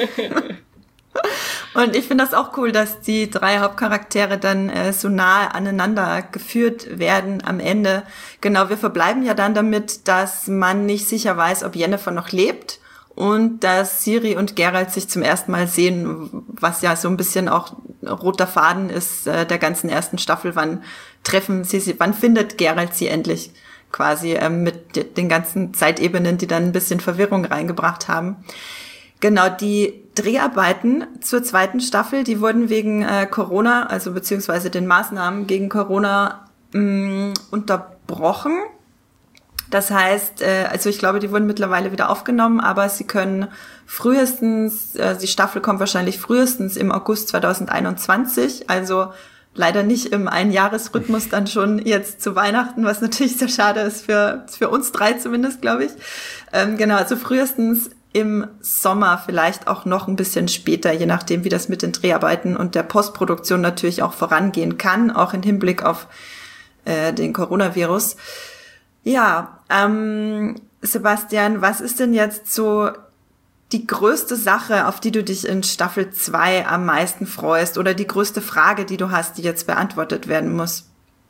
Und ich finde das auch cool, dass die 3 Hauptcharaktere dann so nahe aneinander geführt werden am Ende. Genau, wir verbleiben ja dann damit, dass man nicht sicher weiß, ob Yennefer noch lebt und dass Ciri und Geralt sich zum ersten Mal sehen, was ja so ein bisschen auch roter Faden ist der ganzen ersten Staffel. Wann findet Geralt sie endlich? Quasi mit den ganzen Zeitebenen, die dann ein bisschen Verwirrung reingebracht haben. Genau, die Dreharbeiten zur 2. Staffel, die wurden wegen Corona, also beziehungsweise den Maßnahmen gegen Corona unterbrochen. Das heißt, also ich glaube, die wurden mittlerweile wieder aufgenommen, aber sie können die Staffel kommt wahrscheinlich frühestens im August 2021, also leider nicht im Einjahresrhythmus dann schon jetzt zu Weihnachten, was natürlich sehr schade ist für uns 3 zumindest, glaube ich. Genau, also frühestens im Sommer, vielleicht auch noch ein bisschen später, je nachdem, wie das mit den Dreharbeiten und der Postproduktion natürlich auch vorangehen kann, auch im Hinblick auf den Coronavirus. Ja, Sebastian, was ist denn jetzt so die größte Sache, auf die du dich in Staffel 2 am meisten freust oder die größte Frage, die du hast, die jetzt beantwortet werden muss?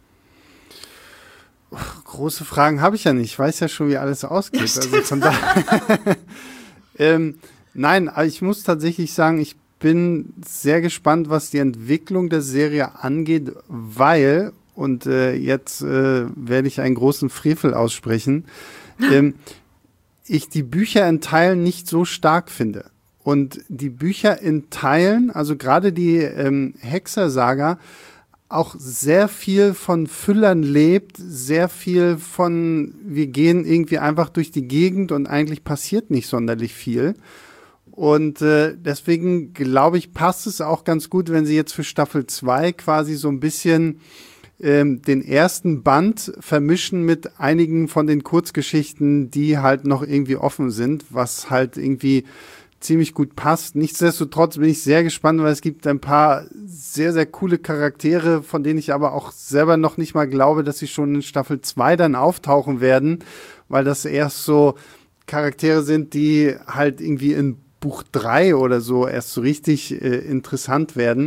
Große Fragen habe ich ja nicht. Ich weiß ja schon, wie alles ausgeht. Ja, also von daher nein, aber ich muss tatsächlich sagen, ich bin sehr gespannt, was die Entwicklung der Serie angeht, weil, und jetzt werde ich einen großen Frevel aussprechen, ich die Bücher in Teilen nicht so stark finde. Und die Bücher in Teilen, also gerade die Hexersaga, auch sehr viel von Füllern lebt, sehr viel von, wir gehen irgendwie einfach durch die Gegend und eigentlich passiert nicht sonderlich viel. Und deswegen glaube ich, passt es auch ganz gut, wenn sie jetzt für Staffel 2 quasi so ein bisschen den ersten Band vermischen mit einigen von den Kurzgeschichten, die halt noch irgendwie offen sind, was halt irgendwie ziemlich gut passt. Nichtsdestotrotz bin ich sehr gespannt, weil es gibt ein paar sehr, sehr coole Charaktere, von denen ich aber auch selber noch nicht mal glaube, dass sie schon in Staffel 2 dann auftauchen werden, weil das erst so Charaktere sind, die halt irgendwie in Buch 3 oder so erst so richtig interessant werden.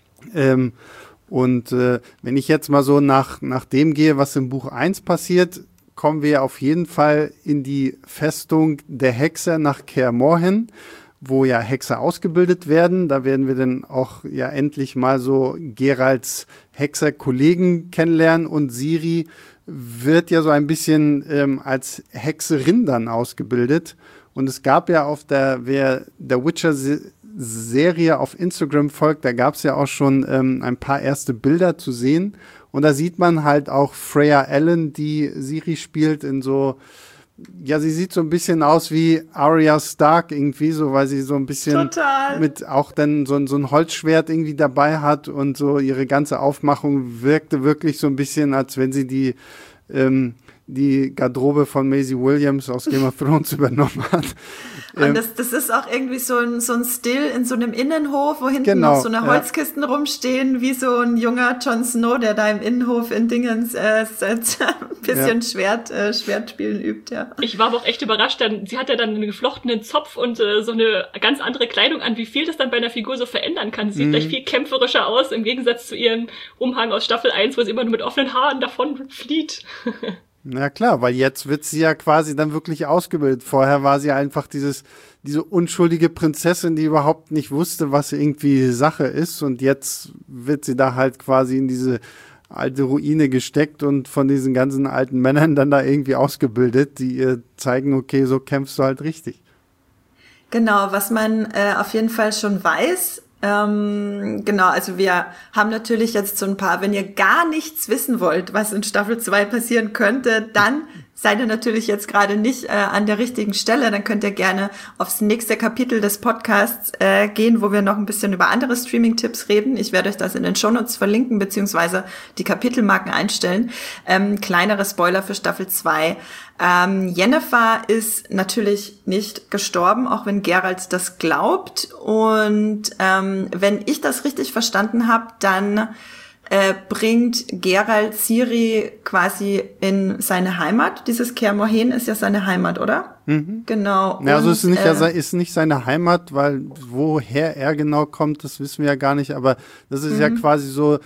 Wenn ich jetzt mal so nach dem gehe, was im Buch 1 passiert, kommen wir auf jeden Fall in die Festung der Hexer nach Kaer Morhen, wo ja Hexer ausgebildet werden. Da werden wir dann auch ja endlich mal so Geralts Hexer-Kollegen kennenlernen und Ciri wird ja so ein bisschen als Hexerin dann ausgebildet. Und es gab ja wer der Witcher-Serie auf Instagram folgt, da gab es ja auch schon ein paar erste Bilder zu sehen. Und da sieht man halt auch Freya Allan, die Ciri spielt, in so, ja, sie sieht so ein bisschen aus wie Arya Stark irgendwie, so, weil sie so ein bisschen mit auch dann so ein Holzschwert irgendwie dabei hat und so ihre ganze Aufmachung wirkte wirklich so ein bisschen, als wenn sie die Garderobe von Maisie Williams aus Game of Thrones übernommen hat. Und das ist auch irgendwie so ein Still in so einem Innenhof, wo hinten noch so eine Holzkisten rumstehen, wie so ein junger Jon Snow, der da im Innenhof in Dingens ein bisschen Schwertspielen übt, ja. Ich war aber auch echt überrascht, sie hat ja dann einen geflochtenen Zopf und so eine ganz andere Kleidung an, wie viel das dann bei einer Figur so verändern kann. Sie sieht gleich viel kämpferischer aus, im Gegensatz zu ihrem Umhang aus Staffel 1, wo sie immer nur mit offenen Haaren davon flieht. Na klar, weil jetzt wird sie ja quasi dann wirklich ausgebildet. Vorher war sie einfach diese unschuldige Prinzessin, die überhaupt nicht wusste, was irgendwie Sache ist. Und jetzt wird sie da halt quasi in diese alte Ruine gesteckt und von diesen ganzen alten Männern dann da irgendwie ausgebildet, die ihr zeigen, okay, so kämpfst du halt richtig. Genau, was man auf jeden Fall schon weiß, genau, also wir haben natürlich jetzt so ein paar, wenn ihr gar nichts wissen wollt, was in Staffel 2 passieren könnte, dann seid ihr natürlich jetzt gerade nicht an der richtigen Stelle, dann könnt ihr gerne aufs nächste Kapitel des Podcasts gehen, wo wir noch ein bisschen über andere Streaming-Tipps reden. Ich werde euch das in den Shownotes verlinken, beziehungsweise die Kapitelmarken einstellen. Kleinere Spoiler für Staffel 2. Yennefer ist natürlich nicht gestorben, auch wenn Geralt das glaubt. Und wenn ich das richtig verstanden habe, dann bringt Geralt Ciri quasi in seine Heimat. Dieses Kaer Morhen ist ja seine Heimat, oder? Mhm. Genau. Ja, also es ist nicht seine Heimat, weil woher er genau kommt, das wissen wir ja gar nicht. Aber das ist ja quasi so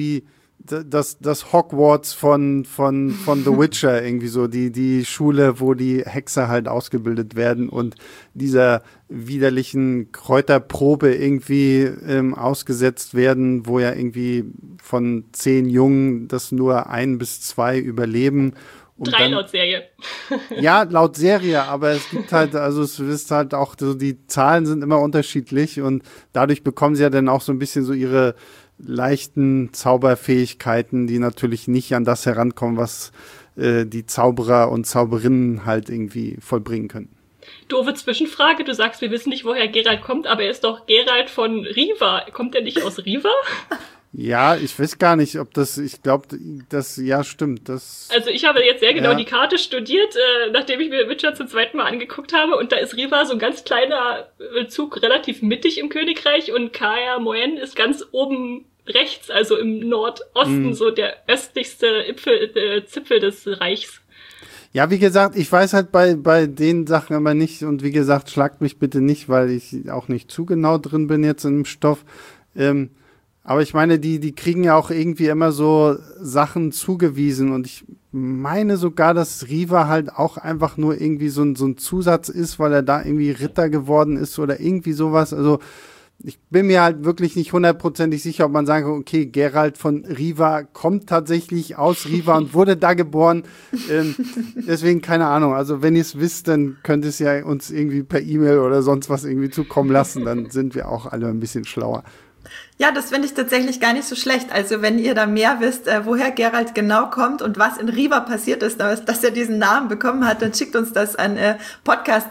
das Hogwarts von The Witcher irgendwie so, die Schule, wo die Hexer halt ausgebildet werden und dieser widerlichen Kräuterprobe irgendwie ausgesetzt werden, wo ja irgendwie von 10 Jungen das nur 1 bis 2 überleben. 3 laut Serie. Ja, laut Serie, aber es gibt halt, also es ist halt auch so, die Zahlen sind immer unterschiedlich und dadurch bekommen sie ja dann auch so ein bisschen so ihre leichten Zauberfähigkeiten, die natürlich nicht an das herankommen, was die Zauberer und Zauberinnen halt irgendwie vollbringen können. Doofe Zwischenfrage, du sagst, wir wissen nicht, woher Geralt kommt, aber er ist doch Geralt von Riva. Kommt er nicht aus Riva? Ja, ich weiß gar nicht, ob das, ich glaube, das, ja, stimmt. Das, also ich habe jetzt sehr genau die Karte studiert, nachdem ich mir Witcher zum 2. Mal angeguckt habe und da ist Riva so ein ganz kleiner Zug relativ mittig im Königreich und Kaer Morhen ist ganz oben rechts, also im Nordosten, so der östlichste Zipfel des Reichs. Ja, wie gesagt, ich weiß halt bei den Sachen aber nicht und wie gesagt, schlagt mich bitte nicht, weil ich auch nicht zu genau drin bin jetzt im Stoff. Aber ich meine, die kriegen ja auch irgendwie immer so Sachen zugewiesen und ich meine sogar, dass Riva halt auch einfach nur irgendwie so ein Zusatz ist, weil er da irgendwie Ritter geworden ist oder irgendwie sowas. Also ich bin mir halt wirklich nicht 100% sicher, ob man sagen kann, okay, Geralt von Riva kommt tatsächlich aus Riva und wurde da geboren. Deswegen keine Ahnung. Also wenn ihr es wisst, dann könnt ihr es ja uns irgendwie per E-Mail oder sonst was irgendwie zukommen lassen. Dann sind wir auch alle ein bisschen schlauer. Ja, das finde ich tatsächlich gar nicht so schlecht. Also wenn ihr da mehr wisst, woher Geralt genau kommt und was in Riva passiert ist, dass er diesen Namen bekommen hat, dann schickt uns das an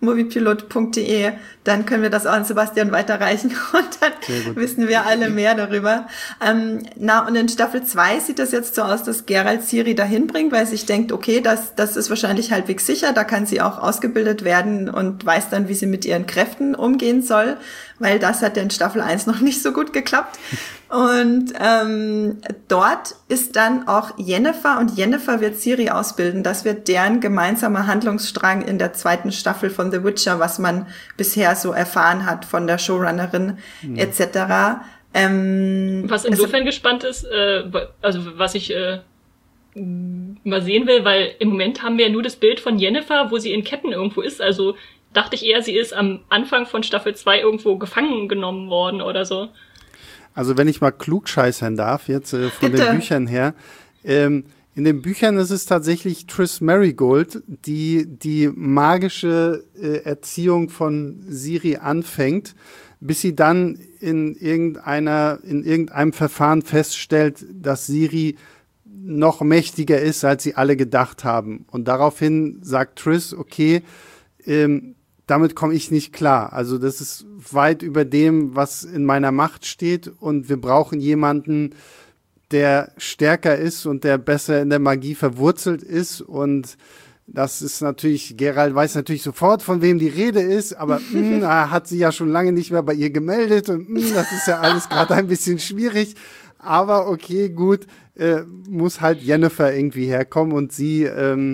moviepilot.de, dann können wir das auch an Sebastian weiterreichen und dann wissen wir alle mehr darüber. Und in Staffel 2 sieht das jetzt so aus, dass Geralt Ciri dahin bringt, weil sie sich denkt, okay, das ist wahrscheinlich halbwegs sicher, da kann sie auch ausgebildet werden und weiß dann, wie sie mit ihren Kräften umgehen soll, weil das hat ja in Staffel 1 noch nicht so gut geklappt. Und dort ist dann auch Yennefer und Yennefer wird Ciri ausbilden. Das wird deren gemeinsamer Handlungsstrang in der 2. Staffel von The Witcher, was man bisher so erfahren hat von der Showrunnerin etc. Was insofern gespannt ist, also was ich mal sehen will, weil im Moment haben wir ja nur das Bild von Yennefer, wo sie in Ketten irgendwo ist, also dachte ich eher, sie ist am Anfang von Staffel 2 irgendwo gefangen genommen worden oder so. Also wenn ich mal klugscheißern darf, jetzt von den Büchern her, in den Büchern ist es tatsächlich Triss Merigold, die magische Erziehung von Ciri anfängt, bis sie dann in irgendeinem Verfahren feststellt, dass Ciri noch mächtiger ist, als sie alle gedacht haben. Und daraufhin sagt Triss, okay, damit komme ich nicht klar. Also das ist weit über dem, was in meiner Macht steht und wir brauchen jemanden, der stärker ist und der besser in der Magie verwurzelt ist und das ist natürlich, Geralt weiß natürlich sofort, von wem die Rede ist, aber hat sie ja schon lange nicht mehr bei ihr gemeldet und das ist ja alles gerade ein bisschen schwierig, aber okay, gut, muss halt Yennefer irgendwie herkommen und sie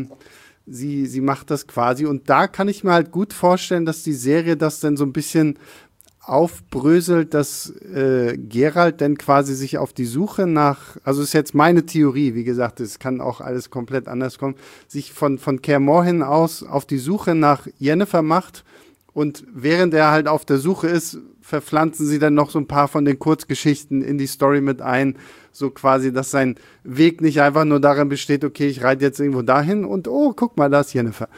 macht das quasi und da kann ich mir halt gut vorstellen, dass die Serie das dann so ein bisschen aufbröselt, dass Geralt dann quasi sich auf die Suche nach, also ist jetzt meine Theorie, wie gesagt, es kann auch alles komplett anders kommen, sich von Kaer Morhen aus auf die Suche nach Yennefer macht und während er halt auf der Suche ist, verpflanzen sie dann noch so ein paar von den Kurzgeschichten in die Story mit ein, so quasi, dass sein Weg nicht einfach nur darin besteht, okay, ich reite jetzt irgendwo dahin und oh, guck mal, da ist Yennefer.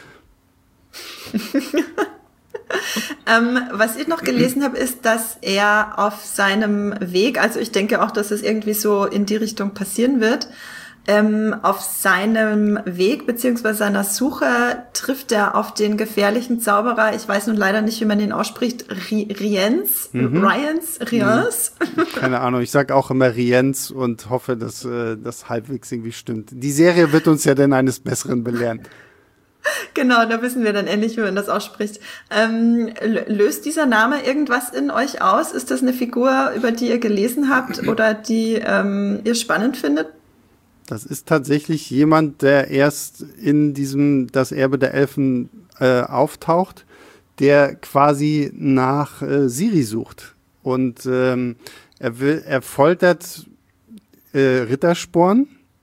Was ich noch gelesen habe, ist, dass er auf seinem Weg, also ich denke auch, dass es irgendwie so in die Richtung passieren wird, auf seinem Weg beziehungsweise seiner Suche trifft er auf den gefährlichen Zauberer, ich weiß nun leider nicht, wie man den ausspricht, Rience? Keine Ahnung, ich sag auch immer Rience und hoffe, dass das halbwegs irgendwie stimmt. Die Serie wird uns ja denn eines Besseren belehren. Genau, da wissen wir dann endlich, wie man das ausspricht. Löst dieser Name irgendwas in euch aus? Ist das eine Figur, über die ihr gelesen habt oder die ihr spannend findet? Das ist tatsächlich jemand, der erst in diesem Das Erbe der Elfen auftaucht, der quasi nach Ciri sucht. Und er foltert Rittersporn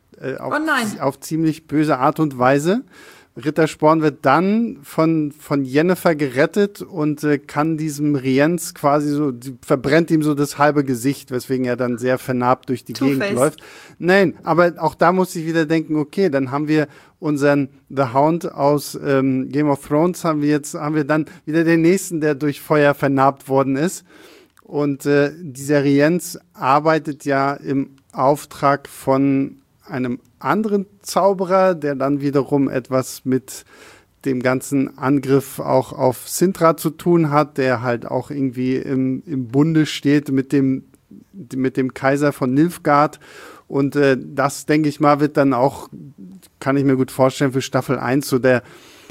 auf ziemlich böse Art und Weise. Rittersporn wird dann von Yennefer gerettet und kann diesem Rience quasi so, verbrennt ihm so das halbe Gesicht, weswegen er dann sehr vernarbt durch die Gegend läuft. Nein, aber auch da muss ich wieder denken, okay, dann haben wir unseren The Hound aus Game of Thrones, haben wir dann wieder den nächsten, der durch Feuer vernarbt worden ist. Und dieser Rience arbeitet ja im Auftrag von einem anderen Zauberer, der dann wiederum etwas mit dem ganzen Angriff auch auf Sintra zu tun hat, der halt auch irgendwie im Bunde steht mit dem Kaiser von Nilfgaard. Und das, denke ich mal, wird dann auch, kann ich mir gut vorstellen, für Staffel 1 so der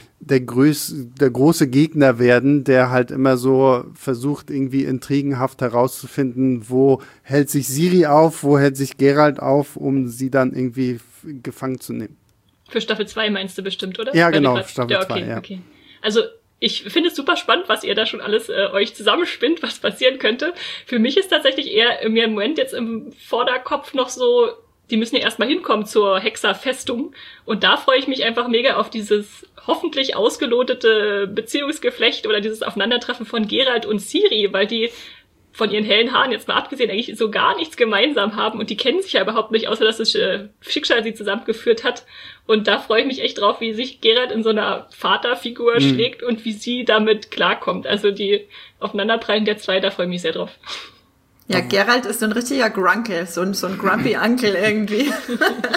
große Gegner werden, der halt immer so versucht, irgendwie intrigenhaft herauszufinden, wo hält sich Ciri auf, wo hält sich Geralt auf, um sie dann irgendwie gefangen zu nehmen. Für Staffel 2 meinst du bestimmt, oder? Ja, genau, Staffel 2, ja. Okay. Also ich finde es super spannend, was ihr da schon alles euch zusammenspinnt, was passieren könnte. Für mich ist tatsächlich eher mir im Moment jetzt im Vorderkopf noch so, die müssen ja erstmal hinkommen zur Hexerfestung. Und da freue ich mich einfach mega auf dieses hoffentlich ausgelotete Beziehungsgeflecht oder dieses Aufeinandertreffen von Geralt und Ciri, weil die von ihren hellen Haaren jetzt mal abgesehen eigentlich so gar nichts gemeinsam haben und die kennen sich ja überhaupt nicht, außer dass das Schicksal sie zusammengeführt hat. Und da freue ich mich echt drauf, wie sich Geralt in so einer Vaterfigur schlägt und wie sie damit klarkommt. Also die Aufeinanderprallen der zwei, da freue ich mich sehr drauf. Ja, Geralt ist so ein richtiger Grunkel, so ein Grumpy Uncle irgendwie.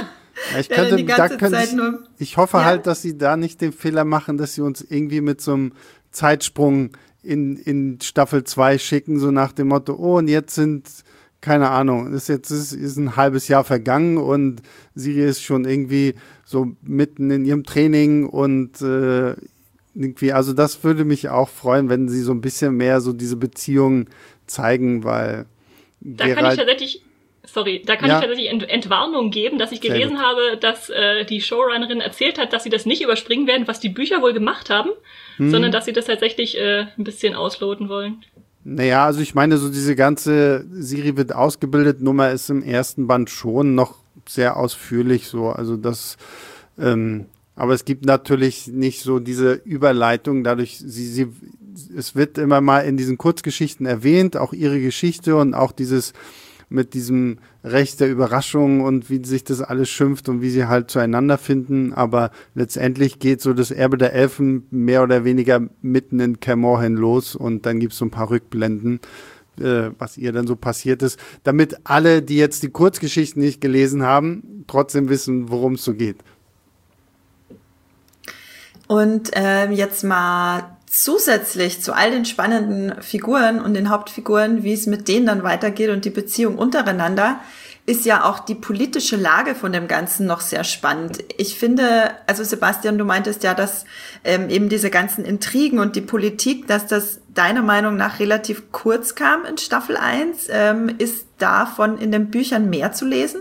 Ich hoffe halt, dass sie da nicht den Fehler machen, dass sie uns irgendwie mit so einem Zeitsprung in Staffel 2 schicken, so nach dem Motto, oh, und jetzt keine Ahnung, ist ein halbes Jahr vergangen und Siri ist schon irgendwie so mitten in ihrem Training und irgendwie, also das würde mich auch freuen, wenn sie so ein bisschen mehr so diese Beziehungen zeigen, weil da kann ich tatsächlich Entwarnung geben, dass ich gelesen habe, dass die Showrunnerin erzählt hat, dass sie das nicht überspringen werden, was die Bücher wohl gemacht haben, sondern dass sie das tatsächlich ein bisschen ausloten wollen. Naja, also ich meine, so diese ganze Siri wird ausgebildet Nummer ist im ersten Band schon noch sehr ausführlich so, also das, aber es gibt natürlich nicht so diese Überleitung, dadurch, es wird immer mal in diesen Kurzgeschichten erwähnt, auch ihre Geschichte und auch dieses mit diesem Recht der Überraschung und wie sich das alles schimpft und wie sie halt zueinander finden, aber letztendlich geht so das Erbe der Elfen mehr oder weniger mitten in Kaer Morhen los und dann gibt's so ein paar Rückblenden, was ihr dann so passiert ist, damit alle, die jetzt die Kurzgeschichten nicht gelesen haben, trotzdem wissen, worum es so geht. Und jetzt mal zusätzlich zu all den spannenden Figuren und den Hauptfiguren, wie es mit denen dann weitergeht und die Beziehung untereinander, ist ja auch die politische Lage von dem Ganzen noch sehr spannend. Ich finde, also Sebastian, du meintest ja, dass eben diese ganzen Intrigen und die Politik, dass das deiner Meinung nach relativ kurz kam in Staffel 1. Ist davon in den Büchern mehr zu lesen?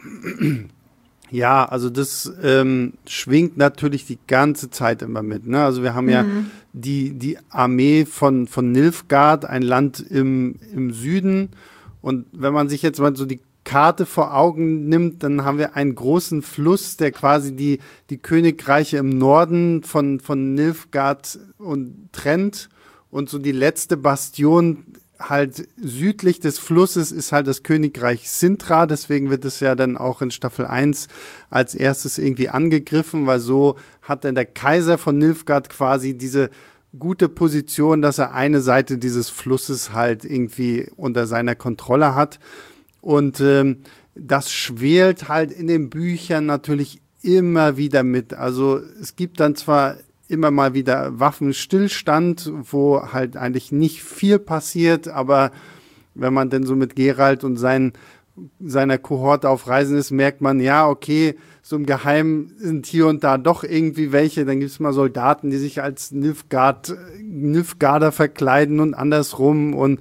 Ja, also das schwingt natürlich die ganze Zeit immer mit. Ne? Also wir haben ja die Armee von Nilfgaard, ein Land im Süden. Und wenn man sich jetzt mal so die Karte vor Augen nimmt, dann haben wir einen großen Fluss, der quasi die Königreiche im Norden von Nilfgaard trennt. Und so die letzte Bastion halt südlich des Flusses ist halt das Königreich Sintra, deswegen wird es ja dann auch in Staffel 1 als erstes irgendwie angegriffen, weil so hat dann der Kaiser von Nilfgaard quasi diese gute Position, dass er eine Seite dieses Flusses halt irgendwie unter seiner Kontrolle hat und das schwelt halt in den Büchern natürlich immer wieder mit, also es gibt dann zwar immer mal wieder Waffenstillstand, wo halt eigentlich nicht viel passiert, aber wenn man denn so mit Geralt und seiner Kohorte auf Reisen ist, merkt man, ja, okay, so im Geheimen sind hier und da doch irgendwie welche, dann gibt es mal Soldaten, die sich als Nilfgaarder verkleiden und andersrum und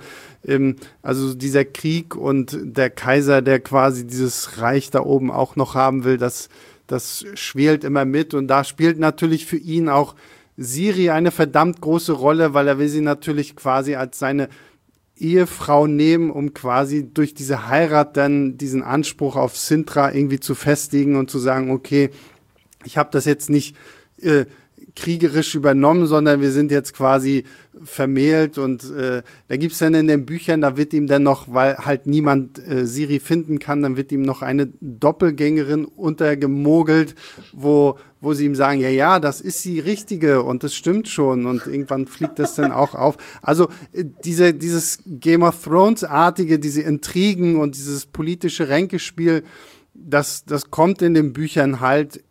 also dieser Krieg und der Kaiser, der quasi dieses Reich da oben auch noch haben will, das schwelt immer mit und da spielt natürlich für ihn auch Siri eine verdammt große Rolle, weil er will sie natürlich quasi als seine Ehefrau nehmen, um quasi durch diese Heirat dann diesen Anspruch auf Sintra irgendwie zu festigen und zu sagen, okay, ich habe das jetzt nicht kriegerisch übernommen, sondern wir sind jetzt quasi vermählt und da gibt's dann in den Büchern, da wird ihm dann noch, weil halt niemand Siri finden kann, dann wird ihm noch eine Doppelgängerin untergemogelt, wo sie ihm sagen, ja, das ist die richtige und das stimmt schon und irgendwann fliegt das dann auch auf. Also dieses Game of Thrones-artige, diese Intrigen und dieses politische Ränkespiel, das kommt in den Büchern halt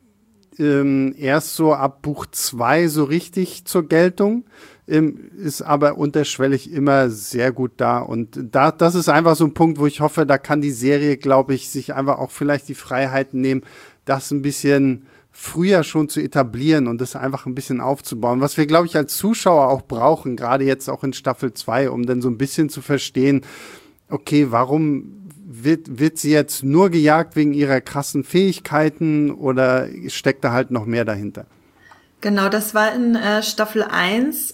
erst so ab Buch 2 so richtig zur Geltung, ist aber unterschwellig immer sehr gut da und das ist einfach so ein Punkt, wo ich hoffe, da kann die Serie, glaube ich, sich einfach auch vielleicht die Freiheiten nehmen, das ein bisschen früher schon zu etablieren und das einfach ein bisschen aufzubauen, was wir, glaube ich, als Zuschauer auch brauchen, gerade jetzt auch in Staffel 2, um dann so ein bisschen zu verstehen, okay, warum wird sie jetzt nur gejagt wegen ihrer krassen Fähigkeiten oder steckt da halt noch mehr dahinter? Genau, das war in Staffel 1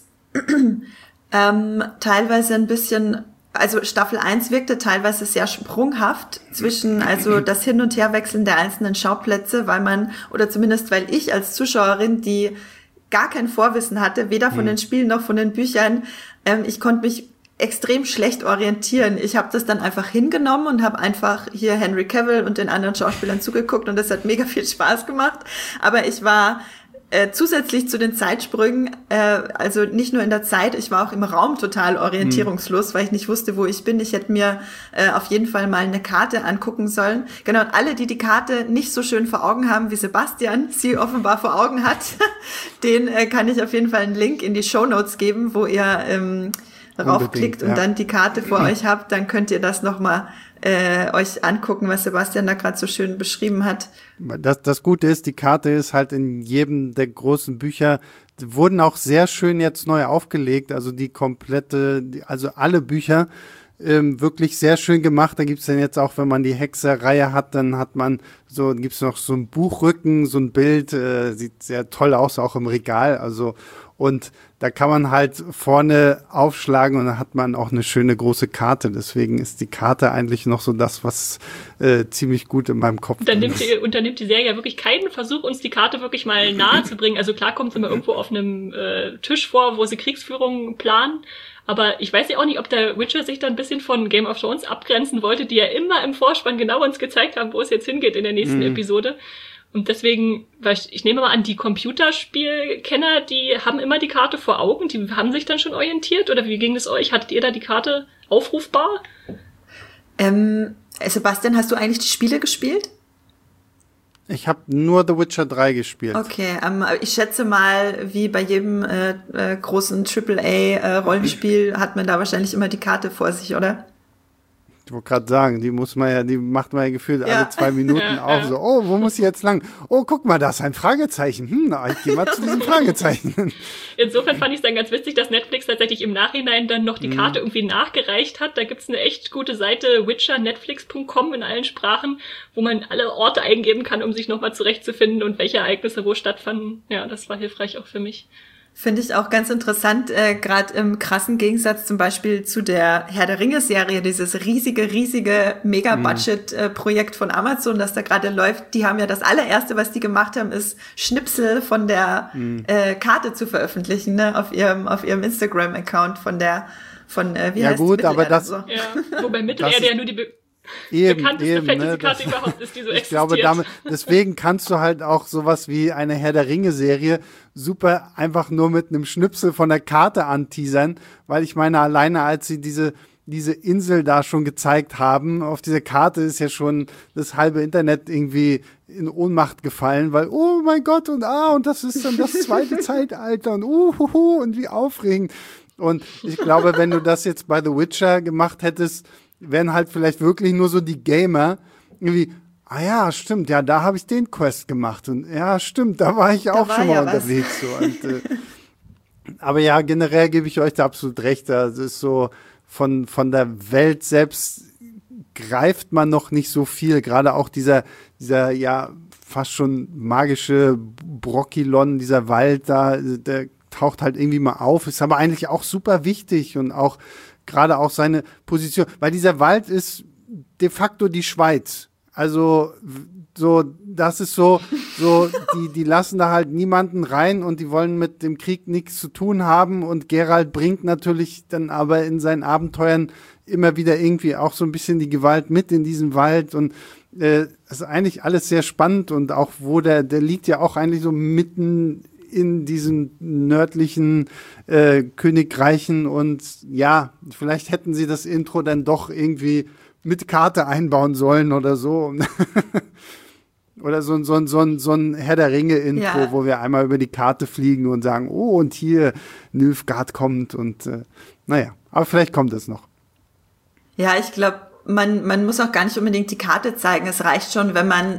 teilweise ein bisschen, also Staffel 1 wirkte teilweise sehr sprunghaft zwischen, also das Hin- und Herwechseln der einzelnen Schauplätze, weil ich als Zuschauerin, die gar kein Vorwissen hatte, weder von den Spielen noch von den Büchern, ich konnte mich extrem schlecht orientieren. Ich habe das dann einfach hingenommen und habe einfach hier Henry Cavill und den anderen Schauspielern zugeguckt und das hat mega viel Spaß gemacht. Aber ich war zusätzlich zu den Zeitsprüngen, also nicht nur in der Zeit, ich war auch im Raum total orientierungslos, weil ich nicht wusste, wo ich bin. Ich hätte mir auf jeden Fall mal eine Karte angucken sollen. Genau, und alle, die die Karte nicht so schön vor Augen haben, wie Sebastian sie offenbar vor Augen hat, den kann ich auf jeden Fall einen Link in die Shownotes geben, wo ihr raufklickt und dann die Karte vor euch habt. Dann könnt ihr das nochmal euch angucken, was Sebastian da gerade so schön beschrieben hat. Das Gute ist, die Karte ist halt in jedem der großen Bücher, wurden auch sehr schön jetzt neu aufgelegt, also also alle Bücher wirklich sehr schön gemacht. Da gibt's dann jetzt auch, wenn man die Hexer-Reihe hat, dann gibt's noch so ein Buchrücken, so ein Bild, sieht sehr toll aus, auch im Regal, also und da kann man halt vorne aufschlagen und dann hat man auch eine schöne große Karte. Deswegen ist die Karte eigentlich noch so das, was ziemlich gut in meinem Kopf ist. Unternimmt die Serie ja wirklich keinen Versuch, uns die Karte wirklich mal nahe zu bringen. Also klar kommt es immer irgendwo auf einem Tisch vor, wo sie Kriegsführung planen. Aber ich weiß ja auch nicht, ob der Witcher sich da ein bisschen von Game of Thrones abgrenzen wollte, die ja immer im Vorspann genau uns gezeigt haben, wo es jetzt hingeht in der nächsten Episode. Und deswegen, weil ich nehme mal an, die Computerspielkenner, die haben immer die Karte vor Augen, die haben sich dann schon orientiert, oder wie ging das euch? Hattet ihr da die Karte aufrufbar? Sebastian, hast du eigentlich die Spiele gespielt? Ich habe nur The Witcher 3 gespielt. Okay, ich schätze mal, wie bei jedem großen AAA-Rollenspiel hat man da wahrscheinlich immer die Karte vor sich, oder? Ich wollte gerade sagen, die macht man ja gefühlt alle 2 Minuten auf. So, oh, wo muss ich jetzt lang? Oh, guck mal, da ist ein Fragezeichen. Ich gehe mal zu diesem Fragezeichen. Insofern fand ich es dann ganz witzig, dass Netflix tatsächlich im Nachhinein dann noch die Karte irgendwie nachgereicht hat. Da gibt's eine echt gute Seite, witchernetflix.com in allen Sprachen, wo man alle Orte eingeben kann, um sich nochmal zurechtzufinden und welche Ereignisse wo stattfanden. Ja, das war hilfreich auch für mich. Finde ich auch ganz interessant, gerade im krassen Gegensatz zum Beispiel zu der Herr der Ringe-Serie, dieses riesige Mega-Budget-Projekt von Amazon, das da gerade läuft. Die haben ja das allererste, was die gemacht haben, ist Schnipsel von der Karte zu veröffentlichen, ne, auf ihrem Instagram-Account wie heißt gut, aber das... So. Ja, wobei Mittelerde ja nur die bekannteste Fantasy-Karte überhaupt ist, die so existiert. Ich glaube, deswegen kannst du halt auch sowas wie eine Herr der Ringe-Serie super einfach nur mit einem Schnipsel von der Karte anteasern, weil ich meine, alleine als sie diese Insel da schon gezeigt haben, auf dieser Karte ist ja schon das halbe Internet irgendwie in Ohnmacht gefallen, weil, oh mein Gott, und das ist dann das zweite Zeitalter und und wie aufregend. Und ich glaube, wenn du das jetzt bei The Witcher gemacht hättest, wären halt vielleicht wirklich nur so die Gamer irgendwie, ja, stimmt, ja, da habe ich den Quest gemacht und ja, stimmt, da war ich auch schon mal unterwegs. So. Und, aber ja, generell gebe ich euch da absolut recht, das ist so, von der Welt selbst greift man noch nicht so viel, gerade auch dieser ja fast schon magische Brokilon, dieser Wald da, der taucht halt irgendwie mal auf, ist aber eigentlich auch super wichtig und auch gerade auch seine Position, weil dieser Wald ist de facto die Schweiz. Also so, das ist so die lassen da halt niemanden rein und die wollen mit dem Krieg nichts zu tun haben und Geralt bringt natürlich dann aber in seinen Abenteuern immer wieder irgendwie auch so ein bisschen die Gewalt mit in diesen Wald und das ist eigentlich alles sehr spannend und auch der liegt ja auch eigentlich so mitten in diesen nördlichen Königreichen und ja, vielleicht hätten sie das Intro dann doch irgendwie mit Karte einbauen sollen oder so. Oder so ein Herr der Ringe-Intro, wo wir einmal über die Karte fliegen und sagen, oh, und hier Nilfgaard kommt und naja, aber vielleicht kommt es noch. Ja, ich glaube, man muss auch gar nicht unbedingt die Karte zeigen. Es reicht schon,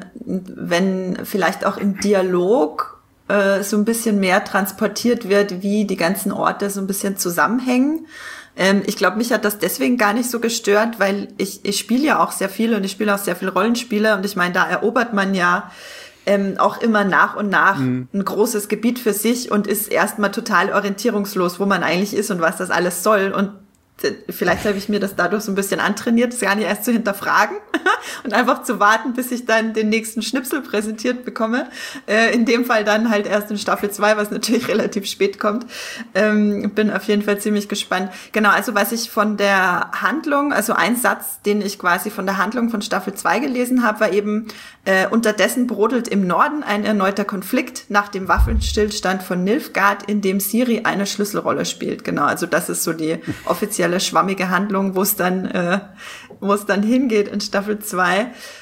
wenn vielleicht auch im Dialog so ein bisschen mehr transportiert wird, wie die ganzen Orte so ein bisschen zusammenhängen. Ich glaube, mich hat das deswegen gar nicht so gestört, weil ich spiele ja auch sehr viel und ich spiele auch sehr viel Rollenspiele und ich meine, da erobert man ja auch immer nach und nach ein großes Gebiet für sich und ist erstmal total orientierungslos, wo man eigentlich ist und was das alles soll. Und vielleicht habe ich mir das dadurch so ein bisschen antrainiert, das gar nicht erst zu hinterfragen und einfach zu warten, bis ich dann den nächsten Schnipsel präsentiert bekomme. In dem Fall dann halt erst in Staffel 2, was natürlich relativ spät kommt. Bin auf jeden Fall ziemlich gespannt. Genau, also was ich von der Handlung, also ein Satz, den ich quasi von der Handlung von Staffel 2 gelesen habe, war eben, unterdessen brodelt im Norden ein erneuter Konflikt nach dem Waffenstillstand von Nilfgaard, in dem Ciri eine Schlüsselrolle spielt. Genau, also das ist so die offizielle schwammige Handlung, wo es dann hingeht in Staffel 2.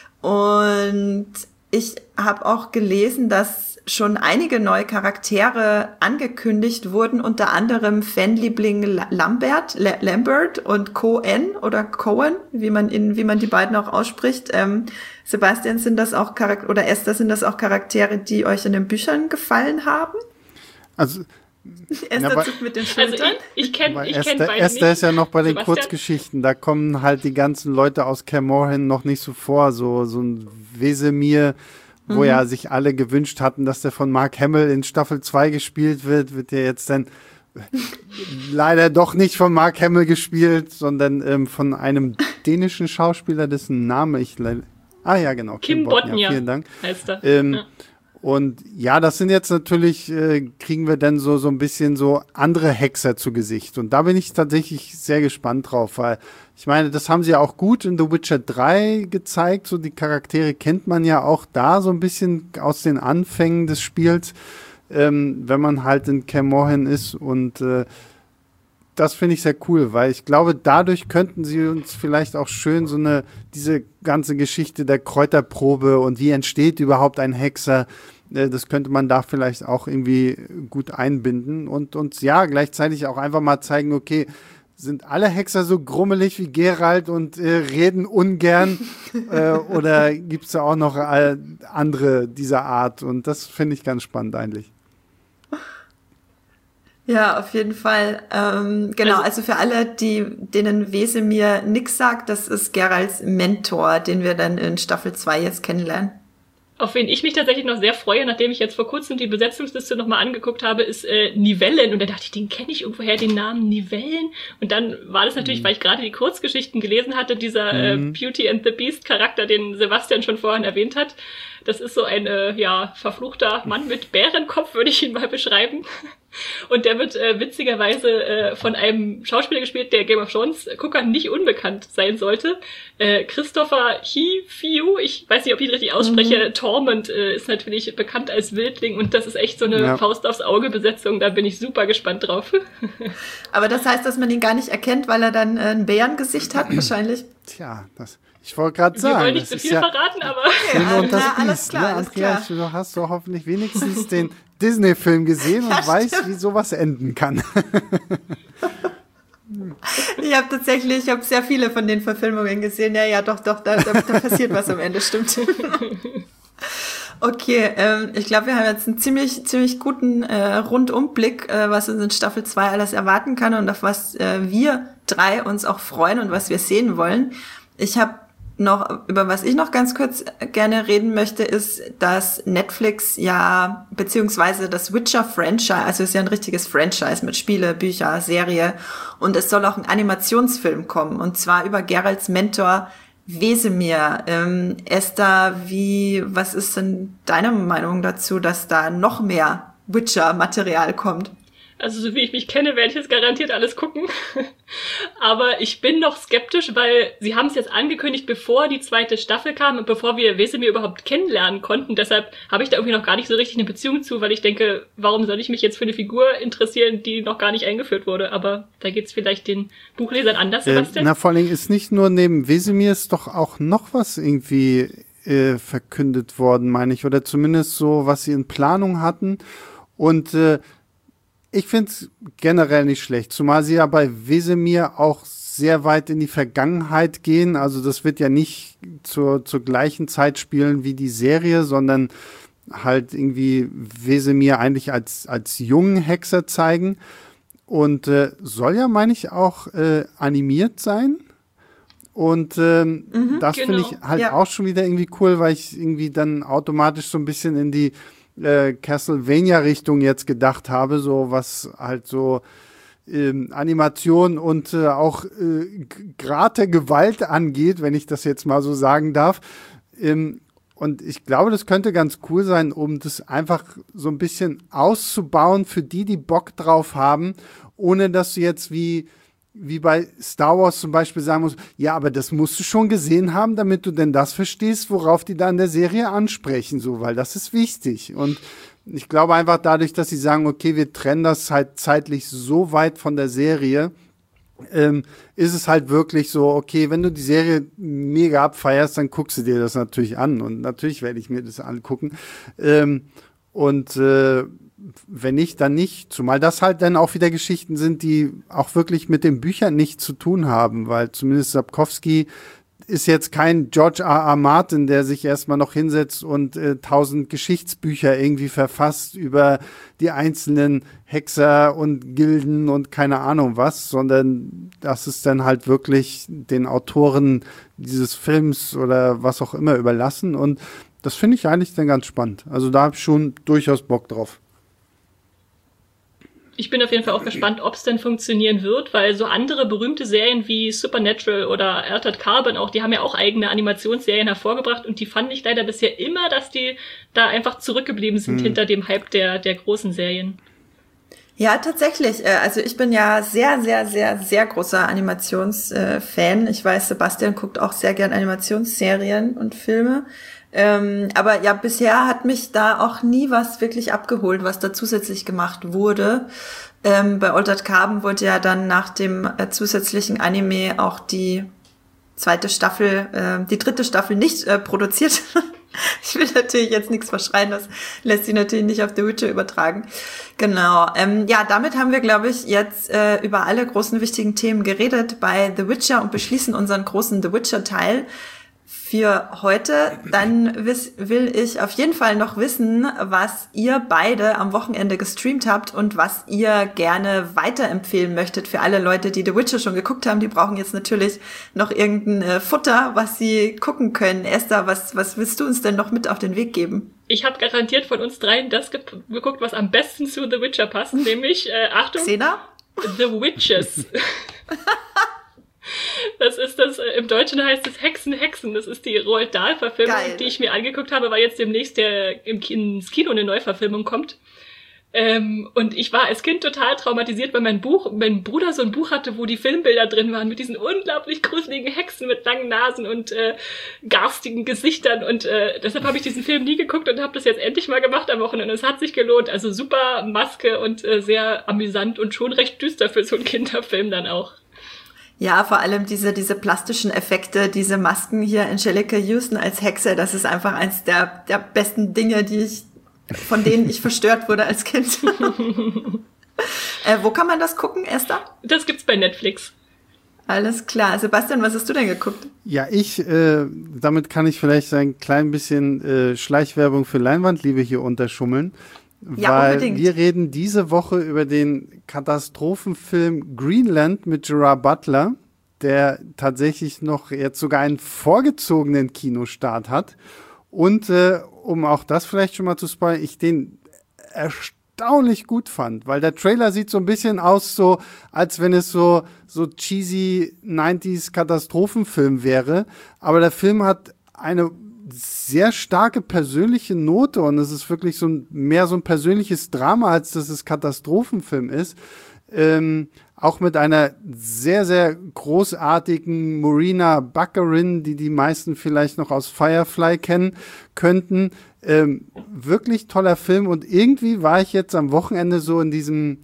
Und ich habe auch gelesen, dass schon einige neue Charaktere angekündigt wurden, unter anderem Fanliebling Lambert und Cohen oder Cohen, wie man die beiden auch ausspricht. Sebastian, sind das auch oder Esther, sind das auch Charaktere, die euch in den Büchern gefallen haben? Also Esther zuckt mit den Schultern. Also ich kenn beide Esther ist ja noch bei den Sebastian? Kurzgeschichten, da kommen halt die ganzen Leute aus Kaer Morhen noch nicht so vor, so ein Wesemir, wo ja sich alle gewünscht hatten, dass der von Mark Hamill in Staffel 2 gespielt wird der jetzt dann leider doch nicht von Mark Hamill gespielt, sondern von einem dänischen Schauspieler, dessen Name ich ja genau, Kim Bodnia, vielen Dank. Heißt er. Ja. Und ja, das sind jetzt natürlich, kriegen wir dann so ein bisschen so andere Hexer zu Gesicht. Und da bin ich tatsächlich sehr gespannt drauf, weil ich meine, das haben sie ja auch gut in The Witcher 3 gezeigt. So die Charaktere kennt man ja auch da so ein bisschen aus den Anfängen des Spiels, wenn man halt in Kaer Morhen ist. Und das finde ich sehr cool, weil ich glaube, dadurch könnten sie uns vielleicht auch schön diese ganze Geschichte der Kräuterprobe und wie entsteht überhaupt ein Hexer, das könnte man da vielleicht auch irgendwie gut einbinden und ja, gleichzeitig auch einfach mal zeigen, okay, sind alle Hexer so grummelig wie Geralt und reden ungern oder gibt's da auch noch andere dieser Art? Und das finde ich ganz spannend eigentlich. Ja, auf jeden Fall. Genau, also für alle, denen Wesemir nix sagt, das ist Geralts Mentor, den wir dann in Staffel 2 jetzt kennenlernen. Auf wen ich mich tatsächlich noch sehr freue, nachdem ich jetzt vor kurzem die Besetzungsliste nochmal angeguckt habe, ist Nivellen. Und da dachte ich, den kenne ich irgendwoher, den Namen Nivellen. Und dann war das natürlich, weil ich gerade die Kurzgeschichten gelesen hatte, dieser Beauty and the Beast Charakter, den Sebastian schon vorhin erwähnt hat. Das ist so ein, verfluchter Mann mit Bärenkopf, würde ich ihn mal beschreiben. Und der wird witzigerweise von einem Schauspieler gespielt, der Game of Thrones Guckern nicht unbekannt sein sollte. Christopher Fiu, ich weiß nicht, ob ich ihn richtig ausspreche, Tormund ist natürlich bekannt als Wildling und das ist echt so eine Faust aufs Auge Besetzung, da bin ich super gespannt drauf. Aber das heißt, dass man ihn gar nicht erkennt, weil er dann ein Bärengesicht hat, wahrscheinlich? Tja, ich wollte gerade sagen. Wir wollen nicht zu viel verraten, aber... Alles klar. Andreas, du hast doch hoffentlich wenigstens den Disney-Film gesehen und weißt, wie sowas enden kann. Ich habe sehr viele von den Verfilmungen gesehen. Ja, doch, da passiert was am Ende, stimmt. Okay, ich glaube, wir haben jetzt einen ziemlich guten Rundumblick, was uns in Staffel 2 alles erwarten kann und auf was wir drei uns auch freuen und was wir sehen wollen. Über was ich noch ganz kurz gerne reden möchte, ist, dass Netflix beziehungsweise das Witcher-Franchise, also es ist ja ein richtiges Franchise mit Spiele, Bücher, Serie, und es soll auch ein Animationsfilm kommen, und zwar über Geralts Mentor Wesemir. Esther, was ist denn deine Meinung dazu, dass da noch mehr Witcher-Material kommt? Also so wie ich mich kenne, werde ich jetzt garantiert alles gucken. Aber ich bin noch skeptisch, weil sie haben es jetzt angekündigt, bevor die zweite Staffel kam und bevor wir Wesemir überhaupt kennenlernen konnten. Deshalb habe ich da irgendwie noch gar nicht so richtig eine Beziehung zu, weil ich denke, warum soll ich mich jetzt für eine Figur interessieren, die noch gar nicht eingeführt wurde? Aber da geht's vielleicht den Buchlesern anders, Sebastian. Vor allen Dingen ist nicht nur neben Wesemir ist doch auch noch was irgendwie verkündet worden, meine ich. Oder zumindest so, was sie in Planung hatten. Und ich finde es generell nicht schlecht, zumal sie ja bei Wesemir auch sehr weit in die Vergangenheit gehen. Also das wird ja nicht zur gleichen Zeit spielen wie die Serie, sondern halt irgendwie Wesemir eigentlich als jungen Hexer zeigen. Und soll ja, meine ich, auch animiert sein. Und das finde ich halt auch schon wieder irgendwie cool, weil ich irgendwie dann automatisch so ein bisschen in die Castlevania-Richtung jetzt gedacht habe, so was halt so Animation und auch Grad der Gewalt angeht, wenn ich das jetzt mal so sagen darf. Und ich glaube, das könnte ganz cool sein, um das einfach so ein bisschen auszubauen für die Bock drauf haben, ohne dass du jetzt wie bei Star Wars zum Beispiel sagen musst, ja, aber das musst du schon gesehen haben, damit du denn das verstehst, worauf die da in der Serie ansprechen, so, weil das ist wichtig. Und ich glaube einfach dadurch, dass sie sagen, okay, wir trennen das halt zeitlich so weit von der Serie, ist es halt wirklich so, okay, wenn du die Serie mega abfeierst, dann guckst du dir das natürlich an und natürlich werde ich mir das angucken wenn nicht, dann nicht. Zumal das halt dann auch wieder Geschichten sind, die auch wirklich mit den Büchern nichts zu tun haben, weil zumindest Sapkowski ist jetzt kein George R.R. Martin, der sich erstmal noch hinsetzt und 1000 Geschichtsbücher irgendwie verfasst über die einzelnen Hexer und Gilden und keine Ahnung was, sondern das ist dann halt wirklich den Autoren dieses Films oder was auch immer überlassen und das finde ich eigentlich dann ganz spannend. Also da habe ich schon durchaus Bock drauf. Ich bin auf jeden Fall auch gespannt, ob es denn funktionieren wird, weil so andere berühmte Serien wie Supernatural oder Altered Carbon auch, die haben ja auch eigene Animationsserien hervorgebracht und die fand ich leider bisher immer, dass die da einfach zurückgeblieben sind hinter dem Hype der großen Serien. Ja, tatsächlich. Also ich bin ja sehr, sehr, sehr, sehr großer Animationsfan. Ich weiß, Sebastian guckt auch sehr gern Animationsserien und Filme. Aber ja, bisher hat mich da auch nie was wirklich abgeholt, was da zusätzlich gemacht wurde. Bei Altered Carbon wurde ja dann nach dem zusätzlichen Anime auch die dritte Staffel nicht produziert. Ich will natürlich jetzt nichts verschreien, das lässt sich natürlich nicht auf The Witcher übertragen. Genau. Ja, damit haben wir, glaube ich, jetzt über alle großen wichtigen Themen geredet bei The Witcher und beschließen unseren großen The Witcher-Teil für heute. Dann will ich auf jeden Fall noch wissen, was ihr beide am Wochenende gestreamt habt und was ihr gerne weiterempfehlen möchtet für alle Leute, die The Witcher schon geguckt haben. Die brauchen jetzt natürlich noch irgendein Futter, was sie gucken können. Esther, was willst du uns denn noch mit auf den Weg geben? Ich habe garantiert von uns dreien das geguckt, was am besten zu The Witcher passt, nämlich, Achtung, Xena? The Witches. Das ist das, im Deutschen heißt es Hexen. Das ist die Roald Dahl-Verfilmung, die ich mir angeguckt habe, weil jetzt demnächst ins Kino eine Neuverfilmung kommt. Und ich war als Kind total traumatisiert, weil mein Bruder so ein Buch hatte, wo die Filmbilder drin waren, mit diesen unglaublich gruseligen Hexen mit langen Nasen und garstigen Gesichtern. Und deshalb habe ich diesen Film nie geguckt und habe das jetzt endlich mal gemacht am Wochenende. Es hat sich gelohnt. Also super Maske und sehr amüsant und schon recht düster für so einen Kinderfilm dann auch. Ja, vor allem diese plastischen Effekte, diese Masken hier, Angelica Houston als Hexe, das ist einfach eins der besten Dinge, von denen ich verstört wurde als Kind. Wo kann man das gucken, Esther? Das gibt's bei Netflix. Alles klar. Sebastian, was hast du denn geguckt? Ja, damit kann ich vielleicht ein klein bisschen Schleichwerbung für Leinwandliebe hier unterschummeln. Ja, weil unbedingt. Wir reden diese Woche über den Katastrophenfilm Greenland mit Gerard Butler, der tatsächlich noch jetzt sogar einen vorgezogenen Kinostart hat. Und um auch das vielleicht schon mal zu spoilern, ich den erstaunlich gut fand, weil der Trailer sieht so ein bisschen aus, so als wenn es so cheesy 90s Katastrophenfilm wäre. Aber der Film hat eine sehr starke persönliche Note und es ist wirklich mehr so ein persönliches Drama, als dass es Katastrophenfilm ist. Auch mit einer sehr, sehr großartigen Morena Baccarin, die meisten vielleicht noch aus Firefly kennen könnten. Wirklich toller Film und irgendwie war ich jetzt am Wochenende so in diesem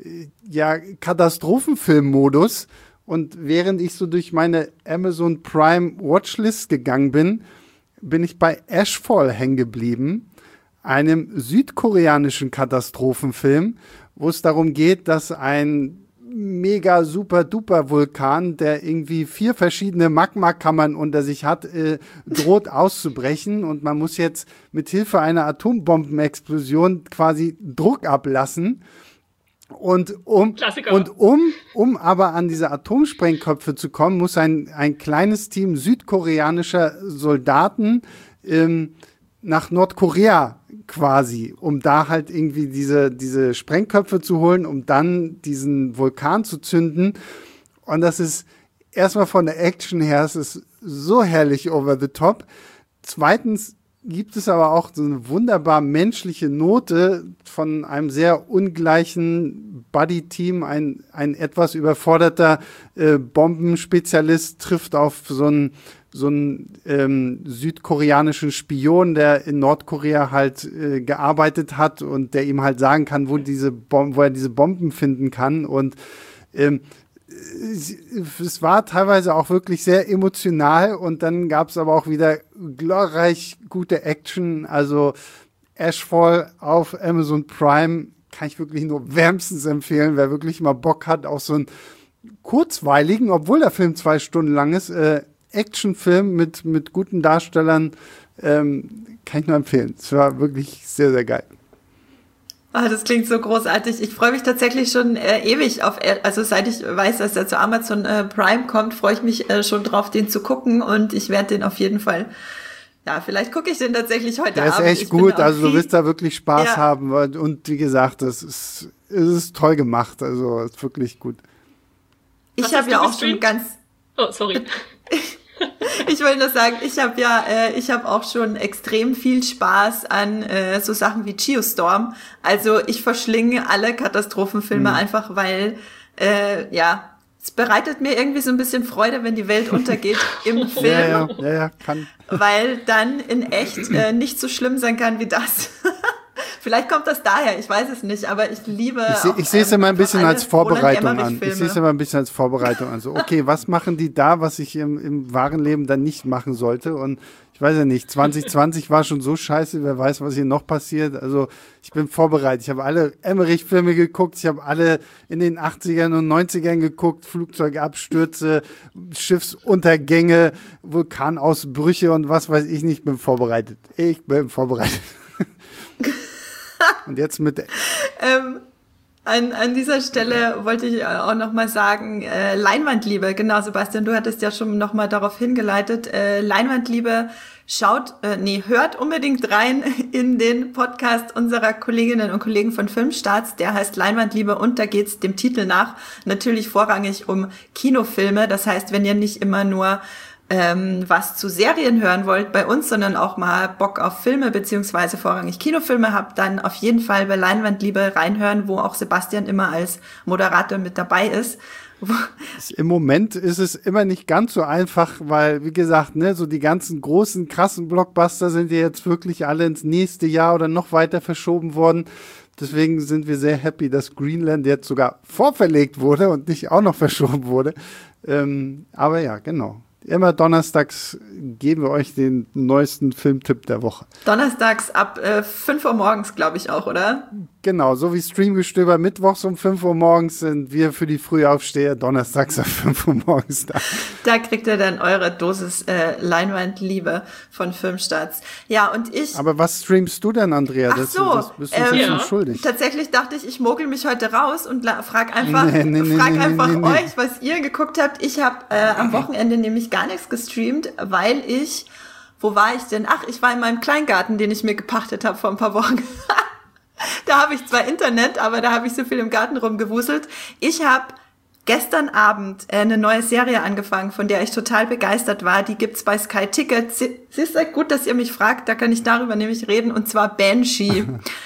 Katastrophenfilm-Modus und während ich so durch meine Amazon Prime Watchlist gegangen bin ich bei Ashfall hängen geblieben, einem südkoreanischen Katastrophenfilm, wo es darum geht, dass ein mega super duper Vulkan, der irgendwie 4 verschiedene Magmakammern unter sich hat, droht auszubrechen und man muss jetzt mit Hilfe einer Atombombenexplosion quasi Druck ablassen. Und um aber an diese Atomsprengköpfe zu kommen, muss ein kleines Team südkoreanischer Soldaten nach Nordkorea quasi, um da halt irgendwie diese Sprengköpfe zu holen, um dann diesen Vulkan zu zünden. Und das ist erstmal von der Action her, es ist so herrlich over the top. Zweitens gibt es aber auch so eine wunderbar menschliche Note von einem sehr ungleichen Buddy-Team. Ein etwas überforderter Bombenspezialist trifft auf so einen südkoreanischen Spion, der in Nordkorea halt gearbeitet hat und der ihm halt sagen kann, wo er diese Bomben finden kann. Und es war teilweise auch wirklich sehr emotional und dann gab es aber auch wieder glorreich gute Action. Also Ashfall auf Amazon Prime kann ich wirklich nur wärmstens empfehlen, wer wirklich mal Bock hat auf so einen kurzweiligen, obwohl der Film 2 Stunden lang ist, Actionfilm mit guten Darstellern, kann ich nur empfehlen. Es war wirklich sehr, sehr geil. Ah, das klingt so großartig. Ich freue mich tatsächlich schon ewig also seit ich weiß, dass er zu Amazon Prime kommt, freue ich mich schon drauf, den zu gucken und ich werde den auf jeden Fall, ja, vielleicht gucke ich den tatsächlich heute Abend. Der ist echt gut, also du wirst da wirklich Spaß haben und wie gesagt, es ist toll gemacht, also es ist wirklich gut. Ich habe ja auch schon Oh, sorry. Ich wollte nur sagen, ich habe auch schon extrem viel Spaß an so Sachen wie Geostorm. Also ich verschlinge alle Katastrophenfilme einfach, weil es bereitet mir irgendwie so ein bisschen Freude, wenn die Welt untergeht im Film. Ja, kann. Weil dann in echt nicht so schlimm sein kann wie das. Vielleicht kommt das daher, ich weiß es nicht, aber ich liebe Ich sehe es immer ein bisschen als Vorbereitung an. Ich sehe es immer ein bisschen als Vorbereitung an. So, okay, was machen die da, was ich im wahren Leben dann nicht machen sollte? Und ich weiß ja nicht, 2020 war schon so scheiße, wer weiß, was hier noch passiert. Also ich bin vorbereitet. Ich habe alle Emmerich-Filme geguckt, ich habe alle in den 80ern und 90ern geguckt, Flugzeugabstürze, Schiffsuntergänge, Vulkanausbrüche und was weiß ich nicht. Ich bin vorbereitet. Und jetzt mit an dieser Stelle wollte ich auch noch mal sagen, Leinwandliebe, genau, Sebastian, du hattest ja schon noch mal darauf hingeleitet, Leinwandliebe, hört unbedingt rein in den Podcast unserer Kolleginnen und Kollegen von Filmstarts, der heißt Leinwandliebe und da geht's dem Titel nach natürlich vorrangig um Kinofilme, das heißt, wenn ihr nicht immer nur was zu Serien hören wollt bei uns, sondern auch mal Bock auf Filme beziehungsweise vorrangig Kinofilme habt, dann auf jeden Fall bei Leinwandliebe reinhören, wo auch Sebastian immer als Moderator mit dabei ist. Im Moment ist es immer nicht ganz so einfach, weil, wie gesagt, ne, so die ganzen großen, krassen Blockbuster sind ja jetzt wirklich alle ins nächste Jahr oder noch weiter verschoben worden. Deswegen sind wir sehr happy, dass Greenland jetzt sogar vorverlegt wurde und nicht auch noch verschoben wurde. Aber ja, genau. Immer donnerstags geben wir euch den neuesten Filmtipp der Woche. Donnerstags ab 5 Uhr morgens, glaube ich auch, oder? Genau, so wie Streamgestöber mittwochs um 5 Uhr morgens sind wir für die Frühaufsteher donnerstags ab 5 Uhr morgens da. Da kriegt ihr dann eure Dosis Leinwandliebe von Filmstarts. Ja, und ich... Aber was streamst du denn, Andrea? Das bist du jetzt schon schuldig. Tatsächlich dachte ich mogel mich heute raus und frag einfach euch, was ihr geguckt habt. Ich habe am Wochenende nämlich gar nichts gestreamt, weil wo war ich denn? Ach, ich war in meinem Kleingarten, den ich mir gepachtet habe vor ein paar Wochen. Da habe ich zwar Internet, aber da habe ich so viel im Garten rumgewuselt. Ich habe gestern Abend eine neue Serie angefangen, von der ich total begeistert war. Die gibt's bei Sky Ticket. Siehst du, gut, dass ihr mich fragt, da kann ich darüber nämlich reden, und zwar Banshee.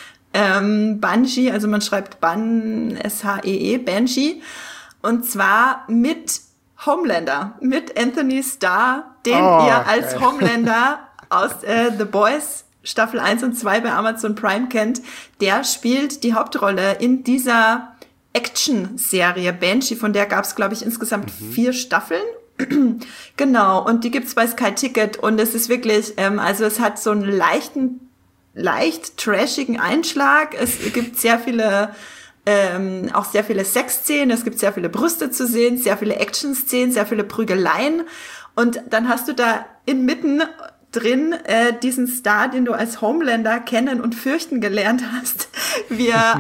Banshee, also man schreibt S-H-E-E, Banshee. Und zwar mit Homelander, mit Anthony Starr, den ihr als Homelander aus The Boys Staffel 1 und 2 bei Amazon Prime kennt. Der spielt die Hauptrolle in dieser Action-Serie Banshee, von der gab es, glaube ich, insgesamt 4 Staffeln. Genau, und die gibt's bei Sky Ticket und es ist wirklich, also es hat so einen leicht trashigen Einschlag. Es gibt sehr viele auch sehr viele Sexszenen, es gibt sehr viele Brüste zu sehen, sehr viele Action-Szenen, sehr viele Prügeleien und dann hast du da inmitten drin diesen Star, den du als Homelander kennen und fürchten gelernt hast, wie er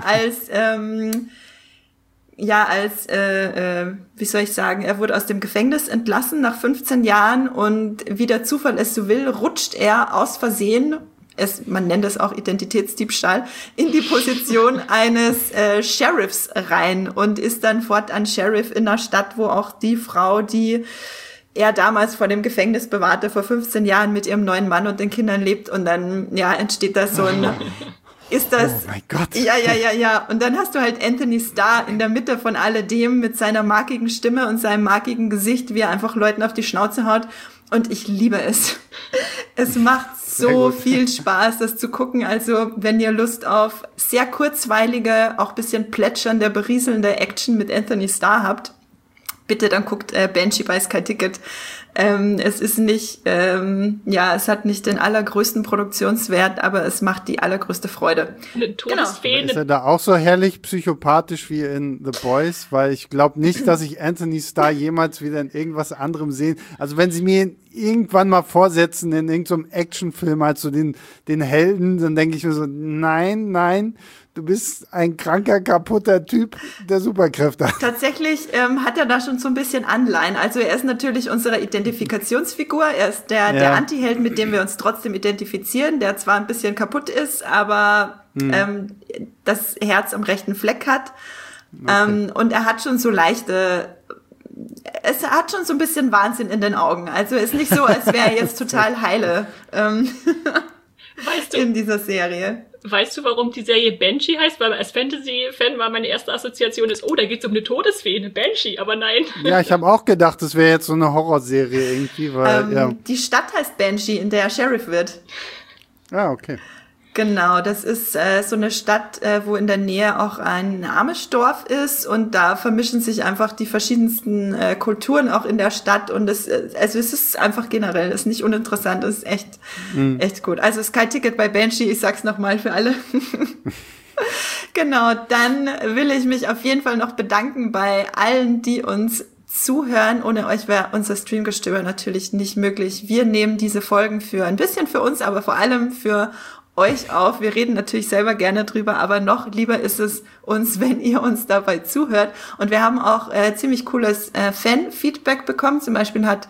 wie soll ich sagen, er wurde aus dem Gefängnis entlassen nach 15 Jahren und wie der Zufall es so will, rutscht er aus Versehen man nennt es auch Identitätsdiebstahl, in die Position eines Sheriffs rein und ist dann fortan Sheriff in einer Stadt, wo auch die Frau, die er damals vor dem Gefängnis bewahrte, vor 15 Jahren mit ihrem neuen Mann und den Kindern lebt. Und dann, entsteht da so ein... Ist das? Oh mein Gott. Ja. Und dann hast du halt Anthony Starr in der Mitte von alledem mit seiner markigen Stimme und seinem markigen Gesicht, wie er einfach Leuten auf die Schnauze haut. Und ich liebe es. Es macht so viel Spaß, das zu gucken. Also, wenn ihr Lust auf sehr kurzweilige, auch bisschen plätschernde, berieselnde Action mit Anthony Starr habt, bitte dann guckt Banshee bei Sky Ticket. Es ist nicht, es hat nicht den allergrößten Produktionswert, aber es macht die allergrößte Freude. Eine Todesfee. Ist er da auch so herrlich psychopathisch wie in The Boys? Weil ich glaube nicht, dass ich Anthony Starr jemals wieder in irgendwas anderem sehe. Also wenn sie mir irgendwann mal vorsetzen in irgendeinem Actionfilm als so den Helden, dann denke ich mir so, nein, du bist ein kranker, kaputter Typ, der Superkräfte hat. Tatsächlich hat er da schon so ein bisschen Anleihen. Also er ist natürlich unsere Identifikationsfigur. Er ist der Anti-Held, mit dem wir uns trotzdem identifizieren, der zwar ein bisschen kaputt ist, aber das Herz am rechten Fleck hat. Okay. Und er hat schon so es hat schon so ein bisschen Wahnsinn in den Augen. Also ist nicht so, als wäre er jetzt total heile Weißt du, in dieser Serie. Weißt du, warum die Serie Banshee heißt? Weil als Fantasy-Fan war meine erste Assoziation da geht's um eine Todesfee, eine Banshee, aber nein. Ja, ich habe auch gedacht, das wäre jetzt so eine Horrorserie irgendwie, weil, Die Stadt heißt Banshee, in der er Sheriff wird. Ah, okay. Genau, das ist so eine Stadt, wo in der Nähe auch ein Amish-Dorf ist und da vermischen sich einfach die verschiedensten Kulturen auch in der Stadt und es ist einfach generell, ist nicht uninteressant, es ist echt gut. Also Sky Ticket bei Banshee, ich sag's nochmal für alle. Genau, dann will ich mich auf jeden Fall noch bedanken bei allen, die uns zuhören. Ohne euch wäre unser Streamgestöber natürlich nicht möglich. Wir nehmen diese Folgen ein bisschen für uns, aber vor allem für euch auf. Wir reden natürlich selber gerne drüber, aber noch lieber ist es uns, wenn ihr uns dabei zuhört. Und wir haben auch ziemlich cooles Fan-Feedback bekommen. Zum Beispiel hat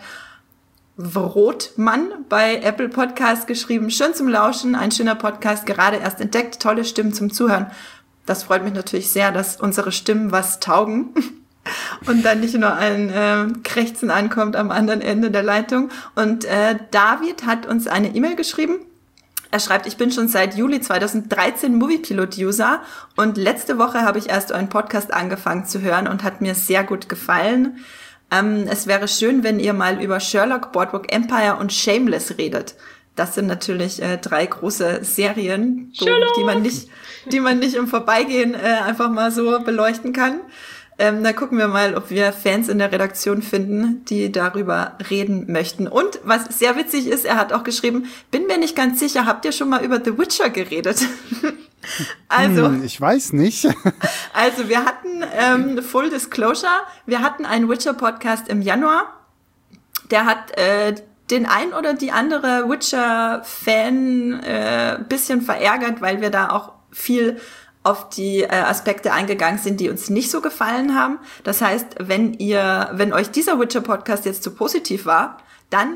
Wrotmann bei Apple Podcast geschrieben, schön zum Lauschen, ein schöner Podcast, gerade erst entdeckt, tolle Stimmen zum Zuhören. Das freut mich natürlich sehr, dass unsere Stimmen was taugen. Und dann nicht nur ein Krächzen ankommt am anderen Ende der Leitung. Und David hat uns eine E-Mail geschrieben. Er schreibt, ich bin schon seit Juli 2013 Moviepilot-User und letzte Woche habe ich erst euren Podcast angefangen zu hören und hat mir sehr gut gefallen. Es wäre schön, wenn ihr mal über Sherlock, Boardwalk Empire und Shameless redet. Das sind natürlich 3 große Serien, die man nicht im Vorbeigehen einfach mal so beleuchten kann. Da gucken wir mal, ob wir Fans in der Redaktion finden, die darüber reden möchten. Und was sehr witzig ist, er hat auch geschrieben, bin mir nicht ganz sicher, habt ihr schon mal über The Witcher geredet? Also, ich weiß nicht. Also wir hatten, Full Disclosure, wir hatten einen Witcher-Podcast im Januar. Der hat den ein oder die andere Witcher-Fan bisschen verärgert, weil wir da auch viel auf die Aspekte eingegangen sind, die uns nicht so gefallen haben. Das heißt, wenn euch dieser Witcher-Podcast jetzt zu positiv war, dann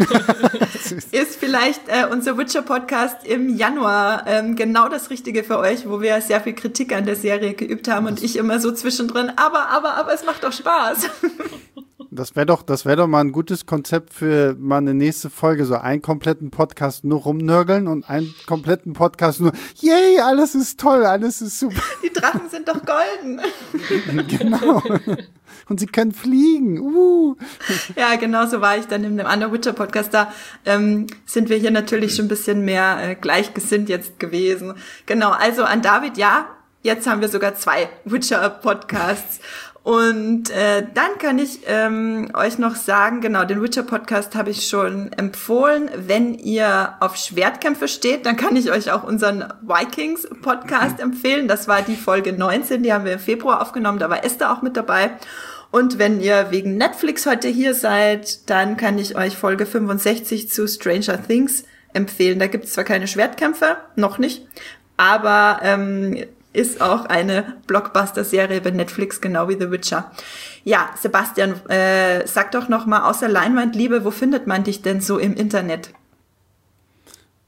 ist vielleicht unser Witcher-Podcast im Januar genau das Richtige für euch, wo wir sehr viel Kritik an der Serie geübt haben und ich immer so zwischendrin, aber es macht doch Spaß. Das wäre doch mal ein gutes Konzept für mal eine nächste Folge, so einen kompletten Podcast nur rumnörgeln und einen kompletten Podcast nur, yay, alles ist toll, alles ist super. Die Drachen sind doch golden. Genau. Und sie können fliegen. Ja, genau so war ich dann in dem anderen Witcher-Podcast. Da sind wir hier natürlich schon ein bisschen mehr gleichgesinnt jetzt gewesen. Genau, also an David, ja, jetzt haben wir sogar 2 Witcher-Podcasts. Und dann kann ich euch noch sagen, genau, den Witcher-Podcast habe ich schon empfohlen. Wenn ihr auf Schwertkämpfe steht, dann kann ich euch auch unseren Vikings-Podcast empfehlen. Das war die Folge 19, die haben wir im Februar aufgenommen, da war Esther auch mit dabei. Und wenn ihr wegen Netflix heute hier seid, dann kann ich euch Folge 65 zu Stranger Things empfehlen. Da gibt es zwar keine Schwertkämpfe, noch nicht, aber ist auch eine Blockbuster-Serie bei Netflix, genau wie The Witcher. Ja, Sebastian, sag doch noch mal, außer Leinwandliebe, wo findet man dich denn so im Internet?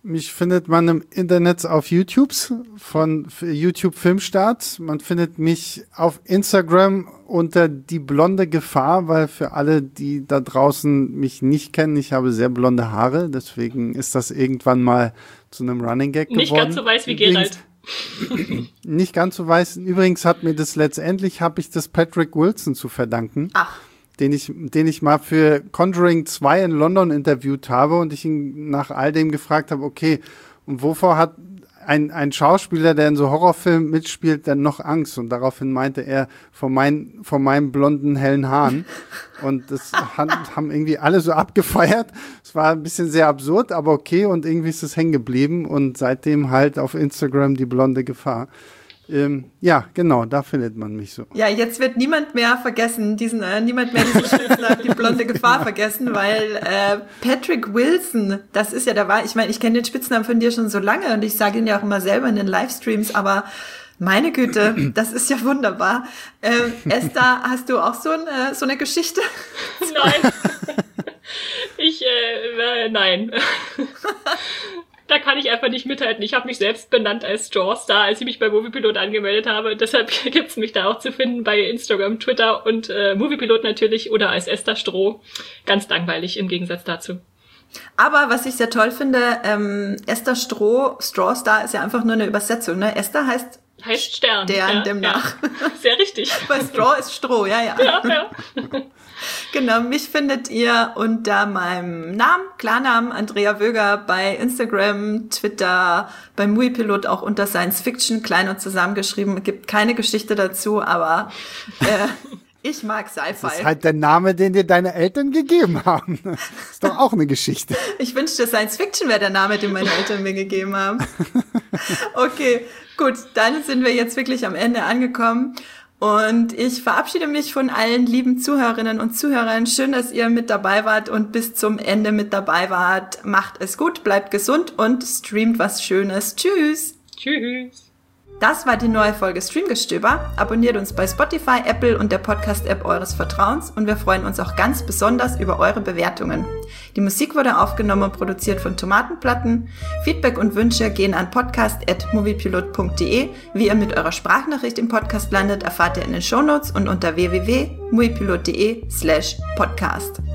Mich findet man im Internet auf YouTube von YouTube Filmstart. Man findet mich auf Instagram unter die blonde Gefahr, weil für alle, die da draußen mich nicht kennen, ich habe sehr blonde Haare. Deswegen ist das irgendwann mal zu einem Running Gag geworden. Nicht ganz so weiß wie Geralt. Nicht ganz so weiß. Übrigens habe ich das Patrick Wilson zu verdanken. Ach. Den ich mal für Conjuring 2 in London interviewt habe und ich ihn nach all dem gefragt habe, okay, und wovor hat ein Schauspieler, der in so Horrorfilmen mitspielt, denn noch Angst? Und daraufhin meinte er, vor meinen blonden, hellen Haaren. Und das haben irgendwie alle so abgefeiert. Es war ein bisschen sehr absurd, aber okay, und irgendwie ist es hängen geblieben und seitdem halt auf Instagram die blonde Gefahr. Ja, genau, da findet man mich so. Ja, jetzt wird niemand mehr vergessen, diesen Spitznamen, die blonde Gefahr vergessen, weil Patrick Wilson, das ist ja ich meine, ich kenne den Spitznamen von dir schon so lange und ich sage ihn ja auch immer selber in den Livestreams, aber meine Güte, das ist ja wunderbar. Esther, hast du auch so eine Geschichte? Nein. Nein. Da kann ich einfach nicht mithalten. Ich habe mich selbst benannt als Jawstar, als ich mich bei Moviepilot angemeldet habe. Deshalb gibt's mich da auch zu finden bei Instagram, Twitter und Moviepilot natürlich oder als Esther Stroh. Ganz langweilig im Gegensatz dazu. Aber was ich sehr toll finde, Esther Strawstar ist ja einfach nur eine Übersetzung, ne? Esther heißt Stern. Demnach. Ja. Sehr richtig. Weil Straw ist Stroh, ja. Ja. Genau, mich findet ihr unter meinem Klarnamen Andrea Wöger bei Instagram, Twitter, bei Moviepilot auch unter Science Fiction, klein und zusammengeschrieben. Gibt keine Geschichte dazu, aber ich mag Sci-Fi. Das ist halt der Name, den dir deine Eltern gegeben haben. Das ist doch auch eine Geschichte. Ich wünschte, Science Fiction wäre der Name, den meine Eltern mir gegeben haben. Okay, gut, dann sind wir jetzt wirklich am Ende angekommen. Und ich verabschiede mich von allen lieben Zuhörerinnen und Zuhörern. Schön, dass ihr mit dabei wart und bis zum Ende mit dabei wart. Macht es gut, bleibt gesund und streamt was Schönes. Tschüss. Tschüss. Das war die neue Folge Streamgestöber. Abonniert uns bei Spotify, Apple und der Podcast-App eures Vertrauens und wir freuen uns auch ganz besonders über eure Bewertungen. Die Musik wurde aufgenommen und produziert von Tomatenplatten. Feedback und Wünsche gehen an podcast@moviepilot.de. Wie ihr mit eurer Sprachnachricht im Podcast landet, erfahrt ihr in den Shownotes und unter www.moviepilot.de/podcast.